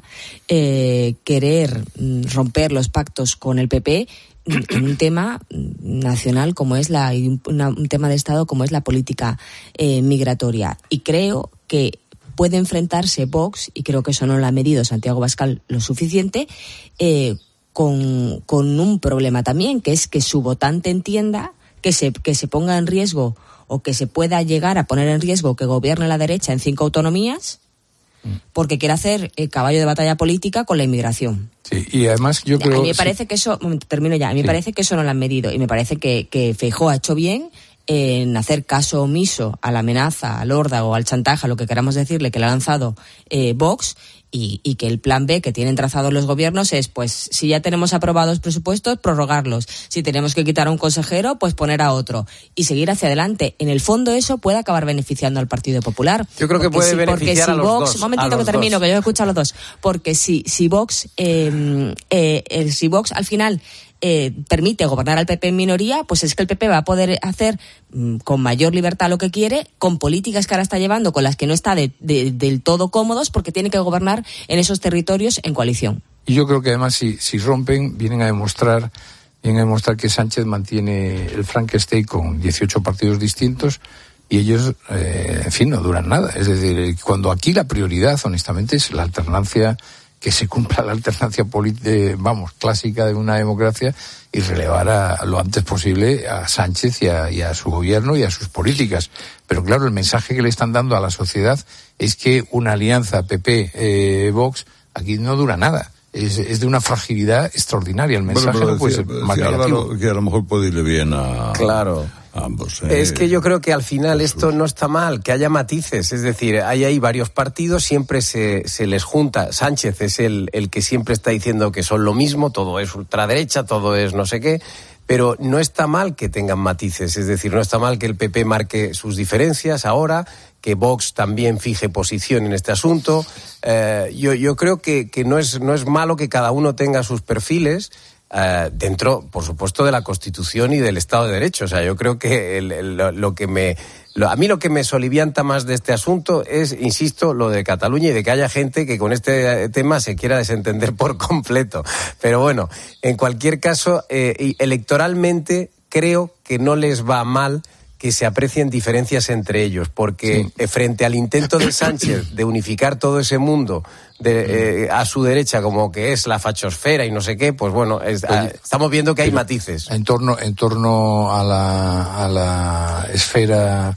eh, querer romper los pactos con el P P en un tema nacional como es la una, un tema de Estado como es la política eh, migratoria. Y creo que puede enfrentarse Vox, y creo que eso no lo ha medido Santiago Abascal lo suficiente, eh, con, con un problema también, que es que su votante entienda que se, que se ponga en riesgo o que se pueda llegar a poner en riesgo que gobierne la derecha en cinco autonomías porque quiere hacer el caballo de batalla política con la inmigración.
Sí, y además yo creo...
A mí me parece sí. que eso... Un momento, termino ya. A mí me sí. parece que eso no lo han medido, y me parece que, que Feijóo ha hecho bien en hacer caso omiso a la amenaza, al órdago, al chantaje, a lo que queramos decirle que le ha lanzado eh, Vox, y, y que el plan B que tienen trazados los gobiernos es, pues, si ya tenemos aprobados presupuestos, prorrogarlos. Si tenemos que quitar a un consejero, pues poner a otro. Y seguir hacia adelante. En el fondo eso puede acabar beneficiando al Partido Popular.
Yo creo que puede
si,
beneficiar
si
a los
Vox,
dos.
Un momentito que termino, dos. que yo he escuchado a los dos. Porque si, si Vox, eh, eh, eh, si Vox al final... Eh, permite gobernar al P P en minoría, pues es que el P P va a poder hacer mmm, con mayor libertad lo que quiere, con políticas que ahora está llevando, con las que no está de, de, del todo cómodos, porque tiene que gobernar en esos territorios en coalición.
Y yo creo que además si, si rompen, vienen a demostrar, vienen a demostrar que Sánchez mantiene el Frankenstein con dieciocho partidos distintos, y ellos, eh, en fin, no duran nada. Es decir, cuando aquí la prioridad, honestamente, es la alternancia, que se cumpla la alternancia política, vamos, clásica de una democracia, y relevar a, lo antes posible a Sánchez y a, y a su gobierno y a sus políticas. Pero claro, el mensaje que le están dando a la sociedad es que una alianza P P-Vox aquí no dura nada. Es, es de una fragilidad extraordinaria. El mensaje bueno, no puede ser más negativo.
Que a lo mejor puede irle bien a...
Claro.
Ambos, eh.
Es que yo creo que al final esto no está mal, que haya matices, es decir, hay ahí varios partidos, siempre se, se les junta. Sánchez es el, el que siempre está diciendo que son lo mismo, todo es ultraderecha, todo es no sé qué, pero no está mal que tengan matices, es decir, no está mal que el P P marque sus diferencias ahora, que Vox también fije posición en este asunto. Eh, yo, yo creo que, que no es, no es malo que cada uno tenga sus perfiles, Uh, dentro, por supuesto, de la Constitución y del Estado de Derecho. O sea, yo creo que el, el, lo, lo que me... Lo, a mí lo que me solivianta más de este asunto es, insisto, lo de Cataluña y de que haya gente que con este tema se quiera desentender por completo. Pero bueno, en cualquier caso, eh, electoralmente creo que no les va mal que se aprecien diferencias entre ellos, porque sí. frente al intento de Sánchez de unificar todo ese mundo de, eh, a su derecha, como que es la fachosfera y no sé qué, pues bueno, es, Oye, a, estamos viendo que hay matices.
En torno, en torno a la, a la esfera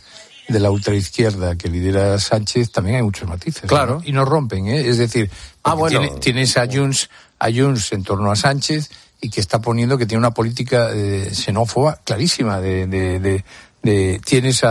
de la ultraizquierda que lidera Sánchez también hay muchos matices.
Claro.
¿no? Y no rompen, ¿eh? Es decir,
ah, bueno.
tiene, tienes a Junts, a Junts en torno a Sánchez y que está poniendo que tiene una política eh, xenófoba clarísima. De, de, de, de tienes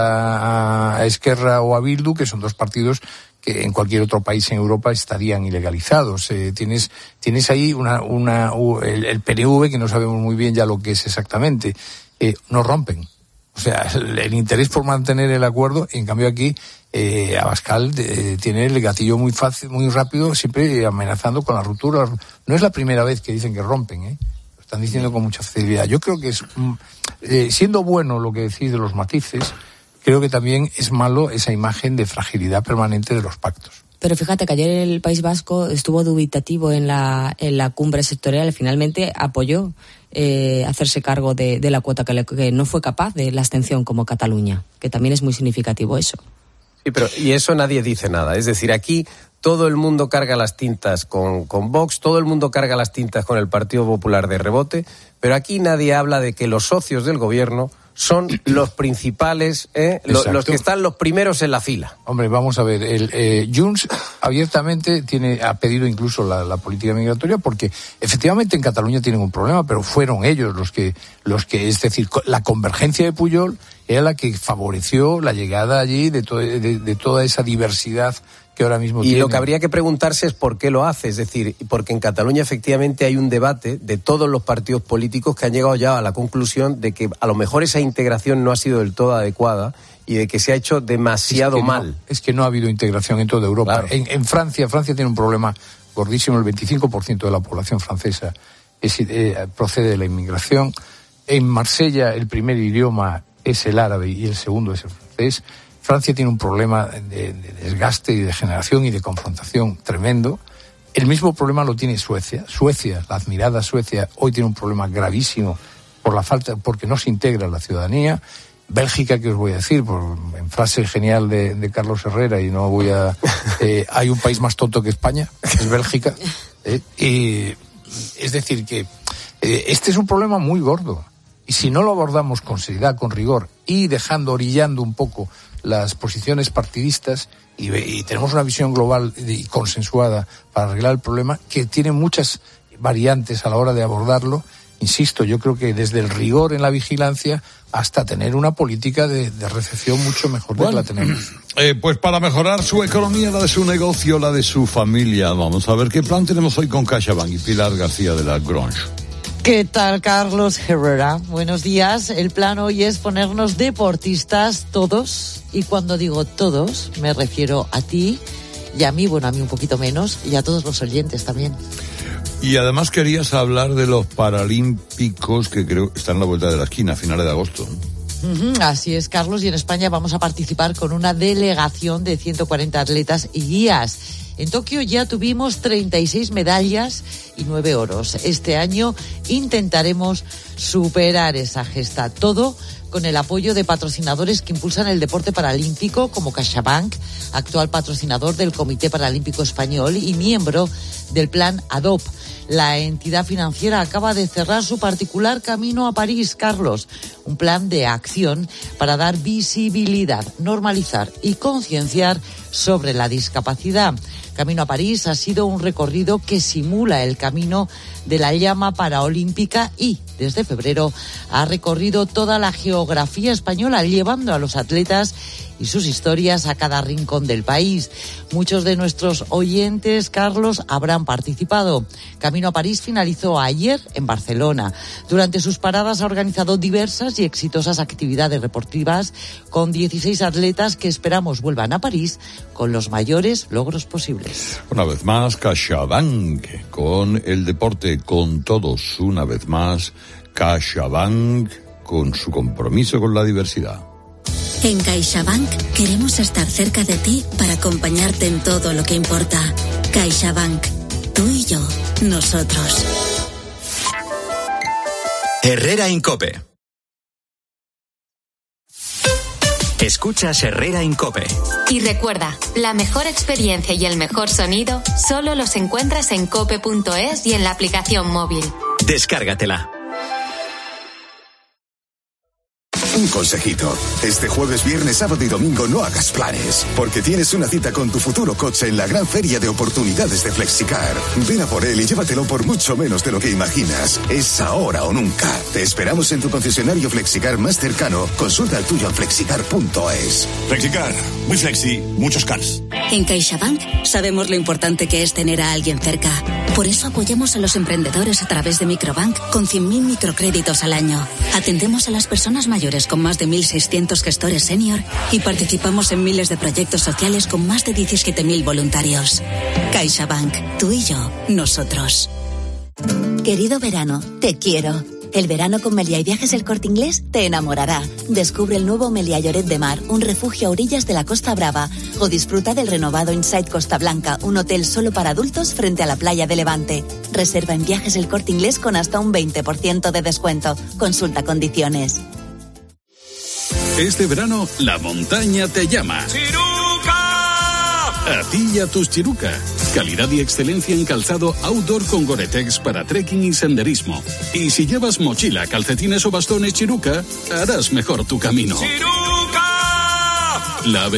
a, a Esquerra o a Bildu, que son dos partidos que en cualquier otro país en Europa estarían ilegalizados. Eh, tienes tienes ahí una una el, el P N V, que no sabemos muy bien ya lo que es exactamente. Eh, no rompen. O sea, el, el interés por mantener el acuerdo, en cambio aquí eh, Abascal eh, tiene el gatillo muy fácil, muy rápido, siempre amenazando con la ruptura. No es la primera vez que dicen que rompen, ¿eh? Lo están diciendo con mucha facilidad. Yo creo que es, eh, siendo bueno lo que decís de los matices, creo que también es malo esa imagen de fragilidad permanente de los pactos.
Pero fíjate que ayer el País Vasco estuvo dubitativo en la en la cumbre sectorial y finalmente apoyó eh, hacerse cargo de, de la cuota que, le, que no fue capaz de la abstención como Cataluña, que también es muy significativo eso.
Sí, pero y eso nadie dice nada. Es decir, aquí todo el mundo carga las tintas con, con Vox, todo el mundo carga las tintas con el Partido Popular de rebote, pero aquí nadie habla de que los socios del gobierno son los principales, ¿eh? los, los que están los primeros en la fila.
Hombre, vamos a ver, el eh, Junts abiertamente tiene ha pedido incluso la, la política migratoria porque efectivamente en Cataluña tienen un problema, pero fueron ellos los que, los que es decir, la convergencia de Pujol era la que favoreció la llegada allí de, to, de, de toda esa diversidad que ahora mismo
y
tiene.
Lo que habría que preguntarse es por qué lo hace, es decir, porque en Cataluña efectivamente hay un debate de todos los partidos políticos que han llegado ya a la conclusión de que a lo mejor esa integración no ha sido del todo adecuada y de que se ha hecho demasiado
es que
mal.
No, es que no ha habido integración en toda Europa.
Claro.
En, en Francia, Francia tiene un problema gordísimo, el veinticinco por ciento de la población francesa es, eh, procede de la inmigración. En Marsella el primer idioma es el árabe y el segundo es el francés. Francia tiene un problema de, de desgaste y de generación y de confrontación tremendo. El mismo problema lo tiene Suecia. Suecia, la admirada Suecia, hoy tiene un problema gravísimo por la falta, porque no se integra la ciudadanía. Bélgica, que os voy a decir, por, en frase genial de, de Carlos Herrera, y no voy a... Eh, hay un país más tonto que España, es Bélgica. Eh, y, es decir, que eh, este es un problema muy gordo. Y si no lo abordamos con seriedad, con rigor, y dejando, orillando un poco las posiciones partidistas y, y tenemos una visión global y consensuada para arreglar el problema, que tiene muchas variantes a la hora de abordarlo. Insisto, yo creo que desde el rigor en la vigilancia hasta tener una política de, de recepción mucho mejor de bueno, la que la tenemos.
Eh, pues para mejorar su economía, la de su negocio, la de su familia, vamos a ver qué plan tenemos hoy con CaixaBank y Pilar García de la Grange.
¿Qué tal, Carlos Herrera? Buenos días. El plan hoy es ponernos deportistas todos, y cuando digo todos, me refiero a ti y a mí, bueno, a mí un poquito menos, y a todos los oyentes también.
Y además querías hablar de los Paralímpicos, que creo que están a la vuelta de la esquina, a finales de agosto.
Uh-huh, así es, Carlos, y en España vamos a participar con una delegación de ciento cuarenta atletas y guías. En Tokio ya tuvimos treinta y seis medallas y nueve oros. Este año intentaremos superar esa gesta. Todo con el apoyo de patrocinadores que impulsan el deporte paralímpico, como CaixaBank, actual patrocinador del Comité Paralímpico Español y miembro del plan A D O P. La entidad financiera acaba de cerrar su particular Camino a París, Carlos, un plan de acción para dar visibilidad, normalizar y concienciar sobre la discapacidad. Camino a París ha sido un recorrido que simula el camino de la llama paraolímpica y, desde febrero, ha recorrido toda la geografía española, llevando a los atletas y sus historias a cada rincón del país. Muchos de nuestros oyentes, Carlos, habrán participado. Camino a París finalizó ayer en Barcelona. Durante sus paradas ha organizado diversas y exitosas actividades deportivas con dieciséis atletas que esperamos vuelvan a París con los mayores logros posibles.
Una vez más, CaixaBank, con el deporte, con todos. Una vez más, CaixaBank, con su compromiso con la diversidad.
En CaixaBank queremos estar cerca de ti para acompañarte en todo lo que importa. CaixaBank, tú y yo, nosotros.
Herrera Incope. Escuchas Herrera Incope.
Y recuerda, la mejor experiencia y el mejor sonido solo los encuentras en cope punto es y en la aplicación móvil.
Descárgatela.
Un consejito. Este jueves, viernes, sábado y domingo no hagas planes, porque tienes una cita con tu futuro coche en la gran feria de oportunidades de Flexicar. Ven a por él y llévatelo por mucho menos de lo que imaginas. Es ahora o nunca. Te esperamos en tu concesionario Flexicar más cercano. Consulta el tuyo en flexicar punto es.
Flexicar, muy flexi, muchos cars.
En CaixaBank sabemos lo importante que es tener a alguien cerca. Por eso apoyamos a los emprendedores a través de Microbank con cien mil microcréditos al año. Atendemos a las personas mayores con más de mil seiscientos gestores senior y participamos en miles de proyectos sociales con más de diecisiete mil voluntarios. CaixaBank, tú y yo, nosotros.
Querido verano, te quiero. El verano con Meliá y Viajes El Corte Inglés te enamorará. Descubre el nuevo Meliá Lloret de Mar, un refugio a orillas de la Costa Brava, o disfruta del renovado Inside Costa Blanca, un hotel solo para adultos frente a la playa de Levante. Reserva en Viajes El Corte Inglés con hasta un veinte por ciento de descuento. Consulta condiciones.
Este verano, la montaña te llama. A ti y a tus Chiruca. Calidad y excelencia en calzado outdoor con Gore-Tex para trekking y senderismo. Y si llevas mochila, calcetines o bastones Chiruca, harás mejor tu camino. ¡Chiruca! La